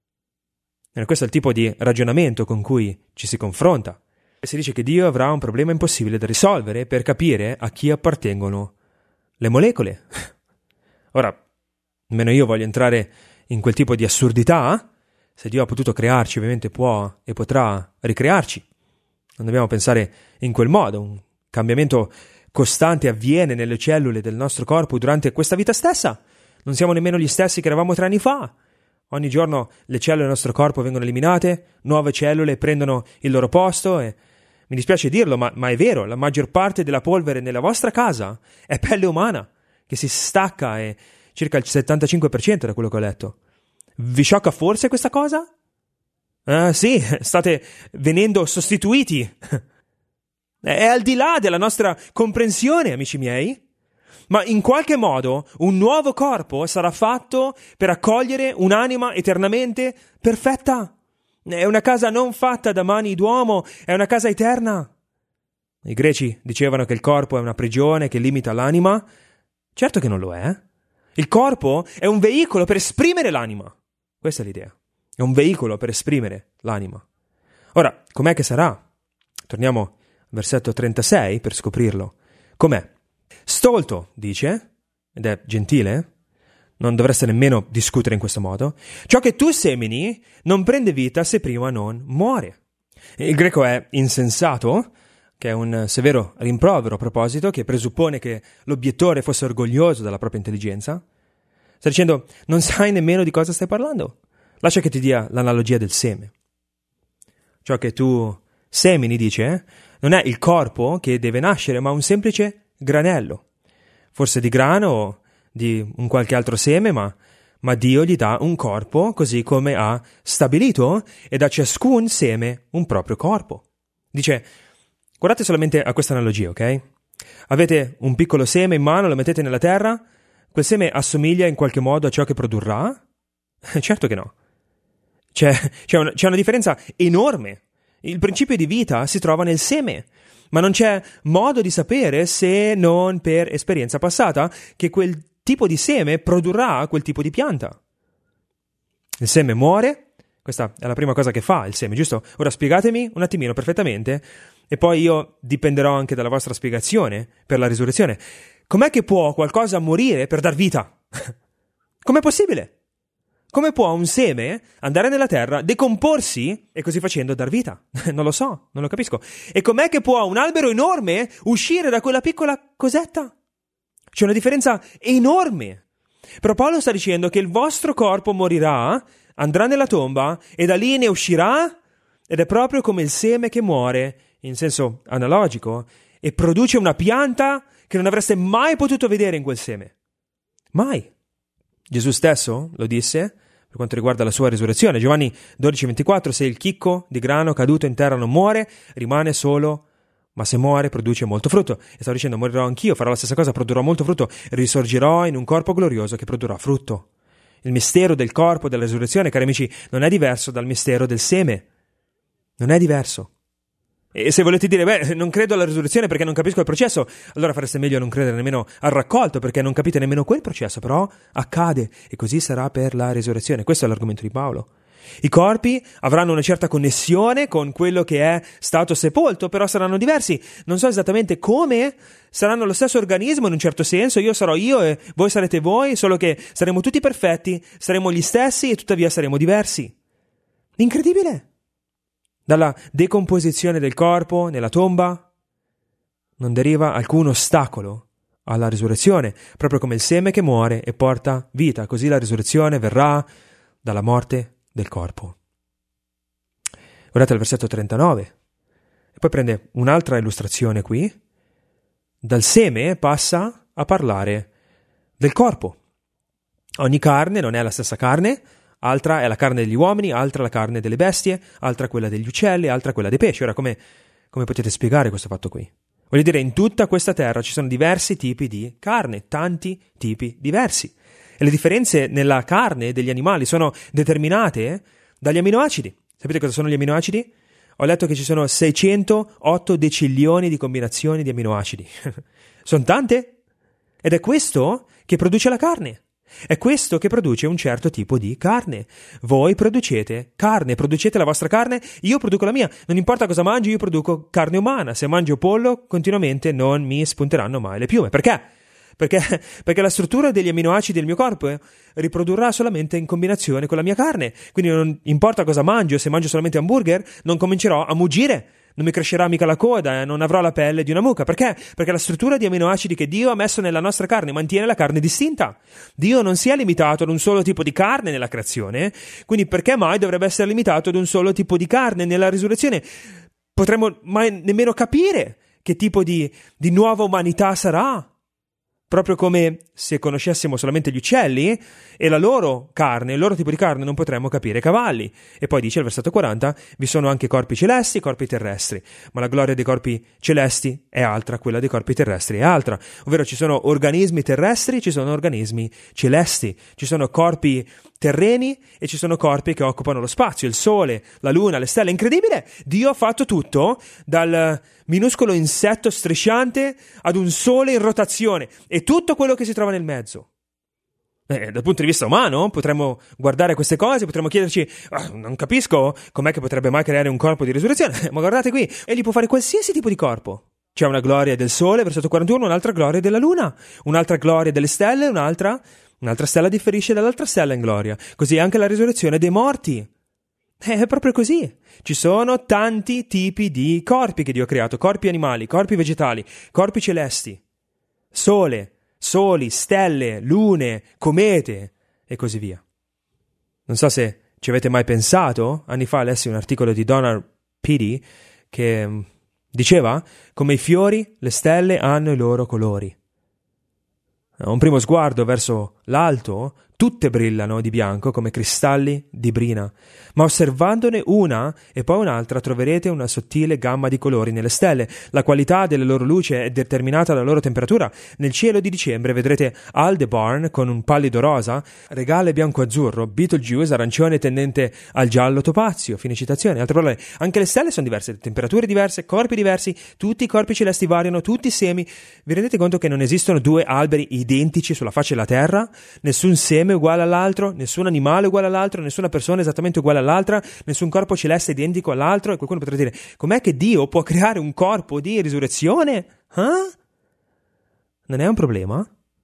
E questo è il tipo di ragionamento con cui ci si confronta. E si dice che Dio avrà un problema impossibile da risolvere per capire a chi appartengono le molecole. Ora, nemmeno io voglio entrare in quel tipo di assurdità. Se Dio ha potuto crearci, ovviamente può e potrà ricrearci. Non dobbiamo pensare in quel modo. Un cambiamento costante avviene nelle cellule del nostro corpo durante questa vita stessa. Non siamo nemmeno gli stessi che eravamo tre anni fa. Ogni giorno le cellule del nostro corpo vengono eliminate, nuove cellule prendono il loro posto e mi dispiace dirlo, ma, ma è vero, la maggior parte della polvere nella vostra casa è pelle umana, che si stacca e circa il settantacinque per cento da quello che ho letto. Vi sciocca forse questa cosa? Ah, sì, state venendo sostituiti. È al di là della nostra comprensione, amici miei. Ma in qualche modo un nuovo corpo sarà fatto per accogliere un'anima eternamente perfetta. È una casa non fatta da mani d'uomo, è una casa eterna. I greci dicevano che il corpo è una prigione che limita l'anima. Certo che non lo è. Il corpo è un veicolo per esprimere l'anima. Questa è l'idea. È un veicolo per esprimere l'anima. Ora, com'è che sarà? Torniamo al versetto trentasei per scoprirlo. Com'è? Stolto, dice, ed è gentile, non dovreste nemmeno discutere in questo modo, ciò che tu semini non prende vita se prima non muore. Il greco è insensato, che è un severo rimprovero a proposito, che presuppone che l'obiettore fosse orgoglioso della propria intelligenza. Sta dicendo, non sai nemmeno di cosa stai parlando. Lascia che ti dia l'analogia del seme. Ciò che tu semini, dice, non è il corpo che deve nascere, ma un semplice granello. Forse di grano o di un qualche altro seme, ma, ma Dio gli dà un corpo così come ha stabilito e da ciascun seme un proprio corpo. Dice, guardate solamente a questa analogia, ok? Avete un piccolo seme in mano, lo mettete nella terra, quel seme assomiglia in qualche modo a ciò che produrrà? Certo che no. C'è, c'è, una, c'è una differenza enorme. Il principio di vita si trova nel seme, ma non c'è modo di sapere, se non per esperienza passata, che quel tipo di seme produrrà quel tipo di pianta. Il seme muore, questa è la prima cosa che fa il seme, giusto? Ora spiegatemi un attimino perfettamente, e poi io dipenderò anche dalla vostra spiegazione per la risurrezione. Com'è che può qualcosa morire per dar vita? Com'è possibile? Come può un seme andare nella terra, decomporsi e così facendo dar vita? Non lo so, non lo capisco. E com'è che può un albero enorme uscire da quella piccola cosetta? C'è una differenza enorme. Però Paolo sta dicendo che il vostro corpo morirà, andrà nella tomba e da lì ne uscirà, ed è proprio come il seme che muore, in senso analogico, e produce una pianta che non avreste mai potuto vedere in quel seme. Mai. Gesù stesso lo disse per quanto riguarda la sua risurrezione. Giovanni dodici ventiquattro, se il chicco di grano caduto in terra non muore, rimane solo, ma se muore produce molto frutto. E stavo dicendo, morirò anch'io, farò la stessa cosa, produrrò molto frutto, risorgerò in un corpo glorioso che produrrà frutto. Il mistero del corpo, della risurrezione, cari amici, non è diverso dal mistero del seme. Non è diverso. E se volete dire, beh, non credo alla risurrezione perché non capisco il processo, allora fareste meglio a non credere nemmeno al raccolto, perché non capite nemmeno quel processo, però accade, e così sarà per la risurrezione. Questo è l'argomento di Paolo. I corpi avranno una certa connessione con quello che è stato sepolto, però saranno diversi. Non so esattamente come, saranno lo stesso organismo in un certo senso, io sarò io e voi sarete voi, solo che saremo tutti perfetti, saremo gli stessi e tuttavia saremo diversi. Incredibile! Dalla decomposizione del corpo nella tomba non deriva alcun ostacolo alla risurrezione, proprio come il seme che muore e porta vita, così la risurrezione verrà dalla morte del corpo. Guardate il versetto trentanove. E poi prende un'altra illustrazione qui. Dal seme passa a parlare del corpo. Ogni carne non è la stessa carne, altra è la carne degli uomini, altra la carne delle bestie, altra quella degli uccelli, altra quella dei pesci. Ora, come, come potete spiegare questo fatto qui? Voglio dire, in tutta questa terra ci sono diversi tipi di carne, tanti tipi diversi. E le differenze nella carne degli animali sono determinate dagli aminoacidi. Sapete cosa sono gli aminoacidi? Ho letto che ci sono seicentotto decilioni di combinazioni di aminoacidi. Sono tante? Ed è questo che produce la carne. È questo che produce un certo tipo di carne. Voi producete carne, producete la vostra carne, io produco la mia. Non importa cosa mangio, io produco carne umana. Se mangio pollo, continuamente non mi spunteranno mai le piume. Perché? Perché, perché la struttura degli aminoacidi del mio corpo riprodurrà solamente in combinazione con la mia carne. Quindi non importa cosa mangio, se mangio solamente hamburger, non comincerò a muggire. Non mi crescerà mica la coda e non avrò la pelle di una mucca. Perché? Perché la struttura di aminoacidi che Dio ha messo nella nostra carne mantiene la carne distinta. Dio non si è limitato ad un solo tipo di carne nella creazione, quindi perché mai dovrebbe essere limitato ad un solo tipo di carne nella risurrezione? Potremmo mai nemmeno capire che tipo di, di nuova umanità sarà. Proprio come se conoscessimo solamente gli uccelli e la loro carne, il loro tipo di carne, non potremmo capire i cavalli. E poi dice al versetto quaranta, vi sono anche corpi celesti e corpi terrestri, ma la gloria dei corpi celesti è altra, quella dei corpi terrestri è altra. Ovvero ci sono organismi terrestri, ci sono organismi celesti, ci sono corpi terreni e ci sono corpi che occupano lo spazio, il sole, la luna, le stelle. Incredibile! Dio ha fatto tutto, dal minuscolo insetto strisciante ad un sole in rotazione e tutto quello che si trova nel mezzo. Eh, dal punto di vista umano potremmo guardare queste cose, potremmo chiederci ah, non capisco com'è che potrebbe mai creare un corpo di risurrezione. Ma guardate qui, egli può fare qualsiasi tipo di corpo. C'è una gloria del sole, versetto quarantuno, un'altra gloria della luna, un'altra gloria delle stelle, un'altra un'altra stella differisce dall'altra stella in gloria. Così anche la risurrezione dei morti. È proprio così. Ci sono tanti tipi di corpi che Dio ha creato, corpi animali, corpi vegetali, corpi celesti, sole, soli, stelle, lune, comete e così via. Non so se ci avete mai pensato, anni fa lessi un articolo di Donald Petty che diceva come i fiori, le stelle hanno i loro colori. A un primo sguardo verso l'alto, tutte brillano di bianco come cristalli di brina, ma osservandone una e poi un'altra troverete una sottile gamma di colori nelle stelle. La qualità delle loro luci è determinata dalla loro temperatura. Nel cielo di dicembre vedrete Aldebaran con un pallido rosa, Regale bianco-azzurro, Betelgeuse arancione tendente al giallo topazio. Fine citazione. Altre parole, anche le stelle sono diverse, temperature diverse, corpi diversi, tutti i corpi celesti variano, tutti i semi. Vi rendete conto che non esistono due alberi identici sulla faccia della terra? Nessun seme uguale all'altro, nessun animale uguale all'altro, nessuna persona esattamente uguale all'altra, nessun corpo celeste identico all'altro. E qualcuno potrà dire, com'è che Dio può creare un corpo di risurrezione? Eh? Non è un problema?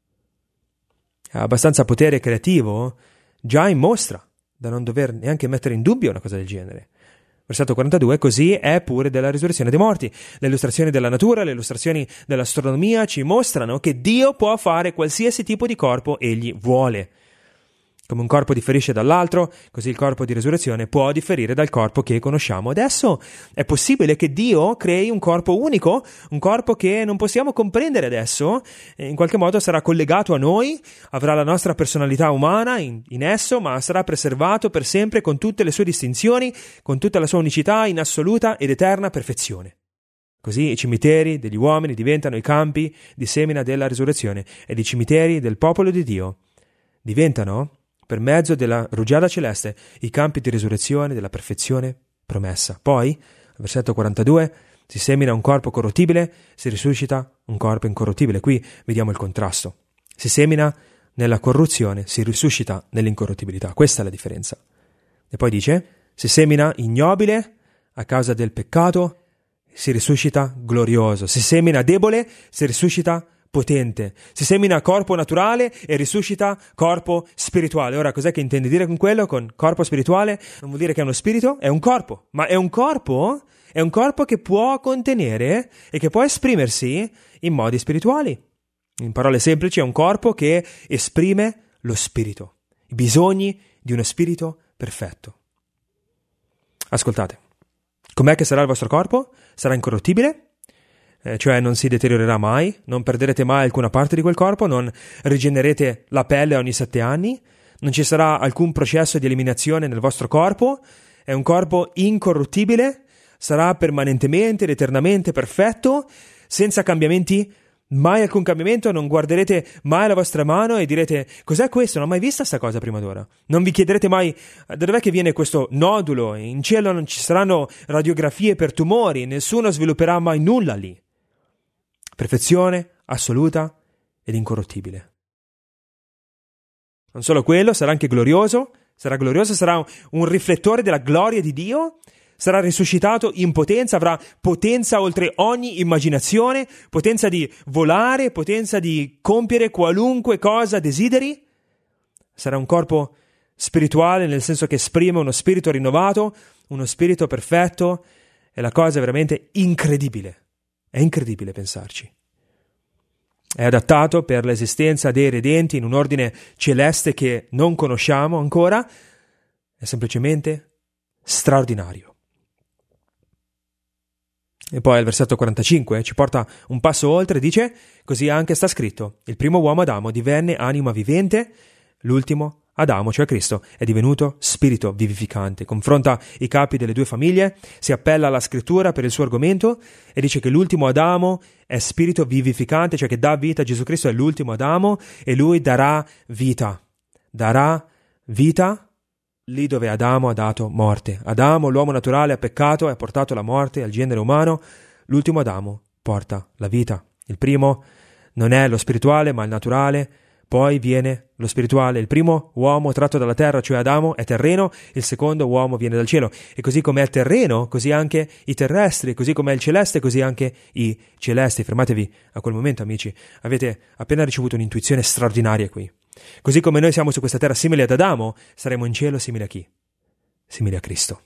Ha abbastanza potere creativo già in mostra da non dover neanche mettere in dubbio una cosa del genere. Versetto quarantadue, così è pure della risurrezione dei morti. Le illustrazioni della natura, le illustrazioni dell'astronomia ci mostrano che Dio può fare qualsiasi tipo di corpo egli vuole. Come un corpo differisce dall'altro, così il corpo di risurrezione può differire dal corpo che conosciamo adesso. È possibile che Dio crei un corpo unico, un corpo che non possiamo comprendere adesso, in qualche modo sarà collegato a noi, avrà la nostra personalità umana in, in esso, ma sarà preservato per sempre con tutte le sue distinzioni, con tutta la sua unicità in assoluta ed eterna perfezione. Così i cimiteri degli uomini diventano i campi di semina della risurrezione ed i cimiteri del popolo di Dio diventano, per mezzo della rugiada celeste, i campi di risurrezione della perfezione promessa. Poi, versetto quarantadue, si semina un corpo corruttibile, si risuscita un corpo incorruttibile. Qui vediamo il contrasto. Si semina nella corruzione, si risuscita nell'incorruttibilità. Questa è la differenza. E poi dice, si semina ignobile a causa del peccato, si risuscita glorioso. Si semina debole, si risuscita potente. Si semina corpo naturale e risuscita corpo spirituale. Ora, cos'è che intendi dire con quello? Con corpo spirituale? Non vuol dire che è uno spirito, è un corpo. Ma è un corpo, è un corpo che può contenere e che può esprimersi in modi spirituali. In parole semplici, è un corpo che esprime lo spirito, i bisogni di uno spirito perfetto. Ascoltate, Com'è che sarà il vostro corpo? Sarà incorruttibile, eh, cioè non si deteriorerà mai, non perderete mai alcuna parte di quel corpo, non rigenerete la pelle ogni sette anni, non ci sarà alcun processo di eliminazione nel vostro corpo, è un corpo incorruttibile, sarà permanentemente ed eternamente perfetto, senza cambiamenti, mai alcun cambiamento, non guarderete mai la vostra mano e direte cos'è questo? Non ho mai vista sta cosa prima d'ora. Non vi chiederete mai da dov'è che viene questo nodulo, in cielo non ci saranno radiografie per tumori, nessuno svilupperà mai nulla lì. Perfezione assoluta ed incorruttibile. Non solo quello, sarà anche glorioso, sarà glorioso, sarà un, un riflettore della gloria di Dio, sarà risuscitato in potenza, avrà potenza oltre ogni immaginazione, potenza di volare, potenza di compiere qualunque cosa desideri. Sarà un corpo spirituale, nel senso che esprime uno spirito rinnovato, uno spirito perfetto, e la cosa è veramente incredibile. È incredibile pensarci. È adattato per l'esistenza dei redenti in un ordine celeste che non conosciamo ancora. È semplicemente straordinario. E poi al versetto quarantacinque ci porta un passo oltre, dice: così anche sta scritto, il primo uomo Adamo divenne anima vivente, l'ultimo Adamo, cioè Cristo, è divenuto spirito vivificante. Confronta i capi delle due famiglie, si appella alla scrittura per il suo argomento e dice che l'ultimo Adamo è spirito vivificante, cioè che dà vita. Gesù Cristo è l'ultimo Adamo e lui darà vita. Darà vita lì dove Adamo ha dato morte. Adamo, l'uomo naturale, ha peccato e ha portato la morte al genere umano. L'ultimo Adamo porta la vita. Il primo non è lo spirituale ma il naturale, poi viene lo spirituale. Il primo uomo tratto dalla terra, cioè Adamo, è terreno, il secondo uomo viene dal cielo. E così come è terreno, così anche i terrestri, così come è il celeste, così anche i celesti. Fermatevi a quel momento, amici. Avete appena ricevuto un'intuizione straordinaria qui. Così come noi siamo su questa terra simili ad Adamo, saremo in cielo simili a chi? Simili a Cristo.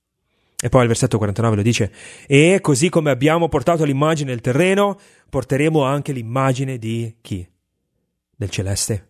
E poi il versetto quarantanove lo dice: e così come abbiamo portato l'immagine del terreno, porteremo anche l'immagine di chi? Del celeste.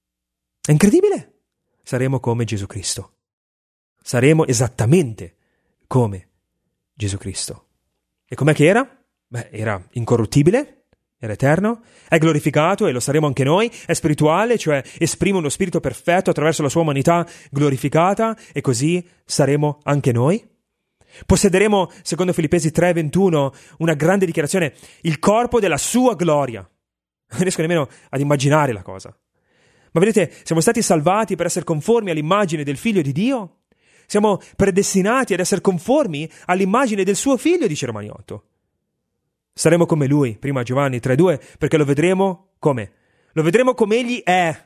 È incredibile! Saremo come Gesù Cristo. Saremo esattamente come Gesù Cristo. E com'è che era? Beh, era incorruttibile, era eterno, è glorificato e lo saremo anche noi, è spirituale, cioè esprime uno spirito perfetto attraverso la sua umanità glorificata, e così saremo anche noi. Possederemo, secondo Filippesi tre ventuno, una grande dichiarazione: il corpo della sua gloria. Non riesco nemmeno ad immaginare la cosa. Ma vedete, siamo stati salvati per essere conformi all'immagine del Figlio di Dio. Siamo predestinati ad essere conformi all'immagine del suo Figlio, dice Romani otto. Saremo come Lui, prima Giovanni tre due, perché lo vedremo come? Lo vedremo come Egli è.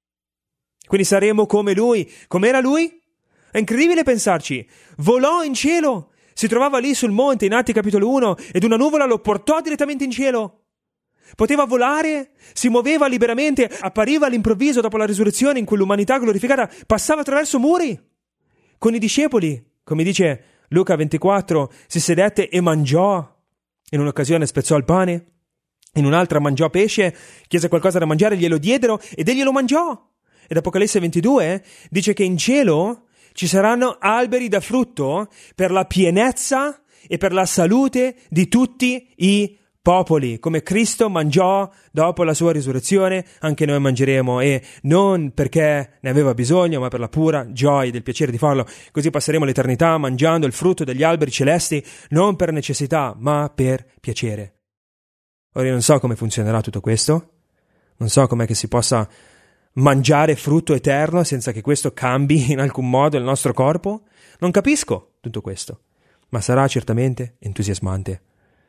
Quindi saremo come Lui. Com'era Lui? È incredibile pensarci. Volò in cielo. Si trovava lì sul monte in Atti capitolo uno ed una nuvola lo portò direttamente in cielo. Poteva volare, si muoveva liberamente, appariva all'improvviso dopo la risurrezione in cui l'umanità glorificata passava attraverso muri. Con i discepoli, come dice Luca ventiquattro, si sedette e mangiò. In un'occasione spezzò il pane, in un'altra mangiò pesce, chiese qualcosa da mangiare, glielo diedero ed egli lo mangiò. Ed Apocalisse ventidue dice che in cielo ci saranno alberi da frutto per la pienezza e per la salute di tutti i popoli. Come Cristo mangiò dopo la sua risurrezione, anche noi mangeremo, e non perché ne aveva bisogno, ma per la pura gioia del piacere di farlo. Così passeremo l'eternità mangiando il frutto degli alberi celesti, non per necessità, ma per piacere. Ora io non so come funzionerà tutto questo, non so com'è che si possa mangiare frutto eterno senza che questo cambi in alcun modo il nostro corpo. Non capisco tutto questo, ma sarà certamente entusiasmante.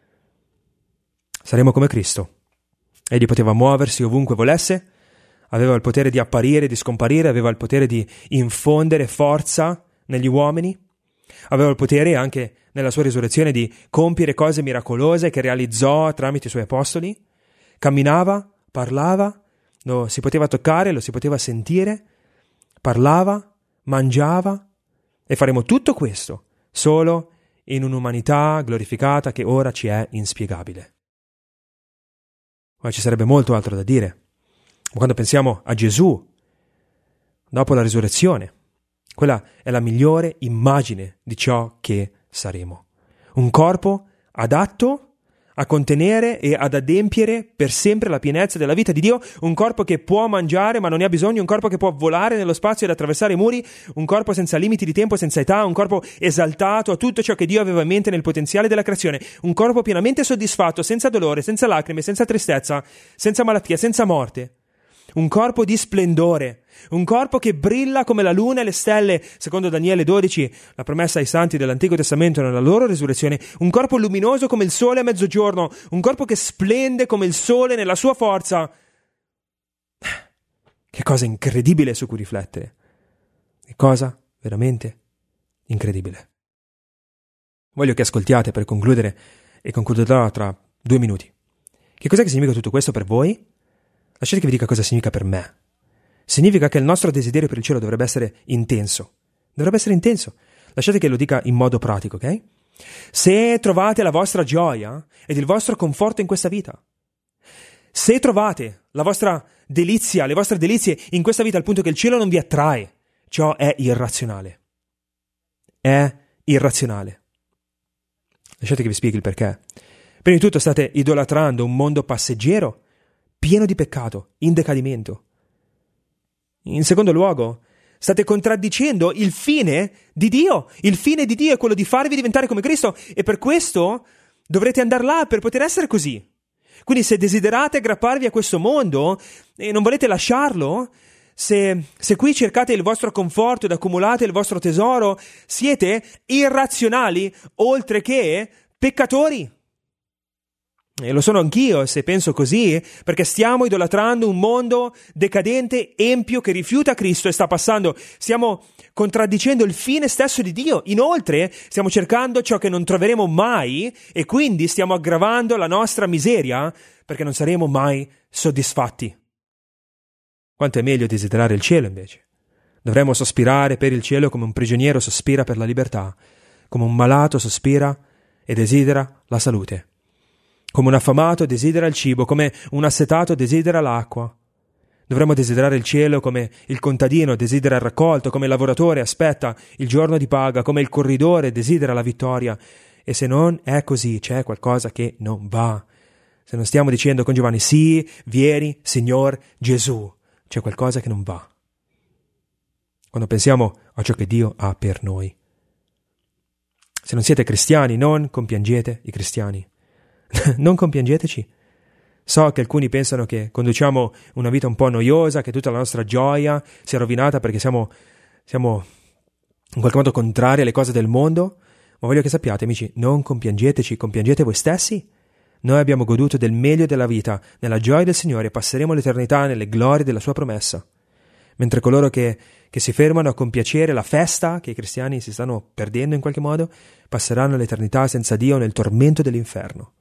Saremo come Cristo. Egli poteva muoversi ovunque volesse, aveva il potere di apparire, di scomparire, aveva il potere di infondere forza negli uomini, aveva il potere anche nella sua risurrezione di compiere cose miracolose che realizzò tramite i suoi apostoli. Camminava, parlava, lo si poteva toccare, lo si poteva sentire, parlava, mangiava, e faremo tutto questo solo in un'umanità glorificata che ora ci è inspiegabile. Ma ci sarebbe molto altro da dire. Quando pensiamo a Gesù, dopo la risurrezione, quella è la migliore immagine di ciò che saremo. un corpo adatto a contenere e ad adempiere per sempre la pienezza della vita di Dio, un corpo che può mangiare ma non ne ha bisogno, un corpo che può volare nello spazio ed attraversare i muri, un corpo senza limiti di tempo, senza età, un corpo esaltato a tutto ciò che Dio aveva in mente nel potenziale della creazione, un corpo pienamente soddisfatto, senza dolore, senza lacrime, senza tristezza, senza malattia, senza morte. Un corpo di splendore, un corpo che brilla come la luna e le stelle, secondo Daniele dodici, la promessa ai santi dell'Antico Testamento nella loro resurrezione, un corpo luminoso come il sole a mezzogiorno, un corpo che splende come il sole nella sua forza. Che cosa incredibile su cui riflettere. Che cosa veramente incredibile. Voglio che ascoltiate per concludere, e concluderò tra due minuti. Che cos'è che significa tutto questo per voi? Lasciate che vi dica cosa significa per me. Significa che il nostro desiderio per il cielo dovrebbe essere intenso. Dovrebbe essere intenso. Lasciate che lo dica in modo pratico, ok? Se trovate la vostra gioia ed il vostro conforto in questa vita, se trovate la vostra delizia, le vostre delizie in questa vita al punto che il cielo non vi attrae, ciò è irrazionale. È irrazionale. Lasciate che vi spieghi il perché. Prima di tutto state idolatrando un mondo passeggero pieno di peccato, in decadimento. In secondo luogo, state contraddicendo il fine di Dio. Il fine di Dio è quello di farvi diventare come Cristo e per questo dovrete andare là per poter essere così. Quindi se desiderate aggrapparvi a questo mondo e non volete lasciarlo, se, se qui cercate il vostro conforto ed accumulate il vostro tesoro, siete irrazionali oltre che peccatori. E lo sono anch'io se penso così, perché stiamo idolatrando un mondo decadente, empio, che rifiuta Cristo e sta passando. Stiamo contraddicendo il fine stesso di Dio. Inoltre stiamo cercando ciò che non troveremo mai e quindi stiamo aggravando la nostra miseria perché non saremo mai soddisfatti. Quanto è meglio desiderare il cielo invece. Dovremmo sospirare per il cielo come un prigioniero sospira per la libertà, come un malato sospira e desidera la salute. Come un affamato desidera il cibo, come un assetato desidera l'acqua. Dovremmo desiderare il cielo come il contadino desidera il raccolto, come il lavoratore aspetta il giorno di paga, come il corridore desidera la vittoria. E se non è così, c'è qualcosa che non va. Se non stiamo dicendo con Giovanni, sì, vieni, Signor Gesù, c'è qualcosa che non va. Quando pensiamo a ciò che Dio ha per noi. Se non siete cristiani, non compiangete i cristiani. Non compiangeteci. So che alcuni pensano che conduciamo una vita un po' noiosa, che tutta la nostra gioia sia rovinata perché siamo, siamo in qualche modo contrari alle cose del mondo, ma voglio che sappiate, amici, non compiangeteci, compiangete voi stessi. Noi abbiamo goduto del meglio della vita, nella gioia del Signore, e passeremo l'eternità nelle glorie della sua promessa. Mentre coloro che, che si fermano a compiacere la festa che i cristiani si stanno perdendo in qualche modo, passeranno l'eternità senza Dio nel tormento dell'inferno.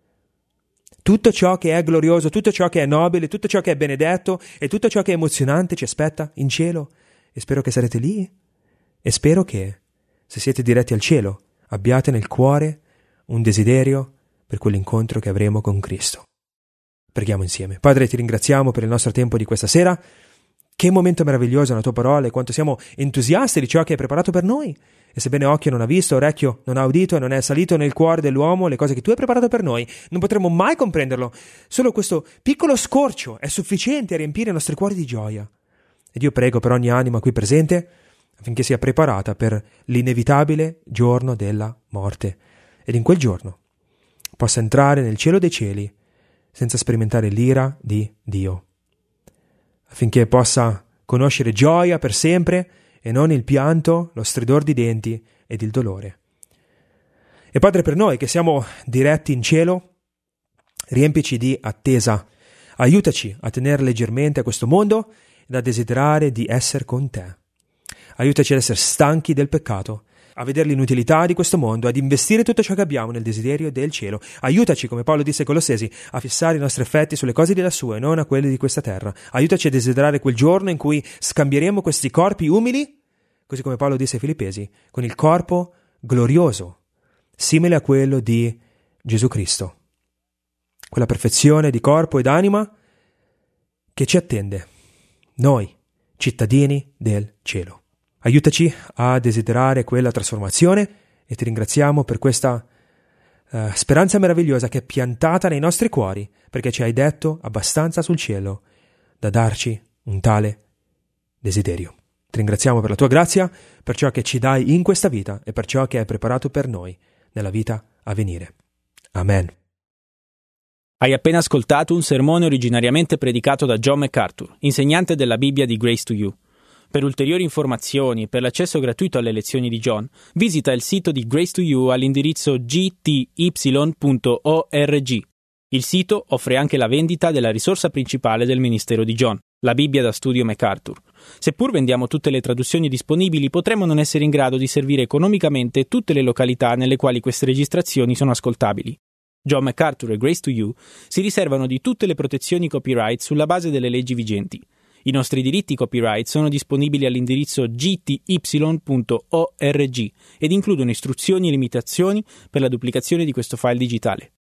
Tutto ciò che è glorioso, tutto ciò che è nobile, tutto ciò che è benedetto e tutto ciò che è emozionante ci aspetta in cielo e spero che sarete lì e spero che, se siete diretti al cielo, abbiate nel cuore un desiderio per quell'incontro che avremo con Cristo. Preghiamo insieme. Padre, ti ringraziamo per il nostro tempo di questa sera. Che momento meraviglioso la tua parola e quanto siamo entusiasti di ciò che hai preparato per noi. E sebbene occhio non ha visto, orecchio non ha udito e non è salito nel cuore dell'uomo le cose che tu hai preparato per noi, non potremo mai comprenderlo. Solo questo piccolo scorcio è sufficiente a riempire i nostri cuori di gioia. Ed io prego per ogni anima qui presente affinché sia preparata per l'inevitabile giorno della morte. Ed in quel giorno possa entrare nel cielo dei cieli senza sperimentare l'ira di Dio. Affinché possa conoscere gioia per sempre e non il pianto, lo stridor di denti ed il dolore. E Padre, per noi che siamo diretti in cielo, riempici di attesa, aiutaci a tenere leggermente a questo mondo ed a desiderare di essere con te. Aiutaci ad essere stanchi del peccato, a vedere l'inutilità di questo mondo, ad investire tutto ciò che abbiamo nel desiderio del cielo. Aiutaci, come Paolo disse ai Colossesi, a fissare i nostri affetti sulle cose di lassù e non a quelle di questa terra. Aiutaci a desiderare quel giorno in cui scambieremo questi corpi umili, così come Paolo disse ai Filippesi, con il corpo glorioso, simile a quello di Gesù Cristo. Quella perfezione di corpo ed anima che ci attende, noi, cittadini del cielo. Aiutaci a desiderare quella trasformazione e ti ringraziamo per questa uh, speranza meravigliosa che è piantata nei nostri cuori, perché ci hai detto abbastanza sul cielo da darci un tale desiderio. Ti ringraziamo per la tua grazia, per ciò che ci dai in questa vita e per ciò che hai preparato per noi nella vita a venire. Amen. Hai appena ascoltato un sermone originariamente predicato da John MacArthur, insegnante della Bibbia di Grace to You. Per ulteriori informazioni e per l'accesso gratuito alle lezioni di John, visita il sito di Grace to You all'indirizzo g t y punto org. Il sito offre anche la vendita della risorsa principale del ministero di John, la Bibbia da studio MacArthur. Seppur vendiamo tutte le traduzioni disponibili, potremmo non essere in grado di servire economicamente tutte le località nelle quali queste registrazioni sono ascoltabili. John MacArthur e Grace to You si riservano di tutte le protezioni copyright sulla base delle leggi vigenti. I nostri diritti copyright sono disponibili all'indirizzo g t y punto org ed includono istruzioni e limitazioni per la duplicazione di questo file digitale.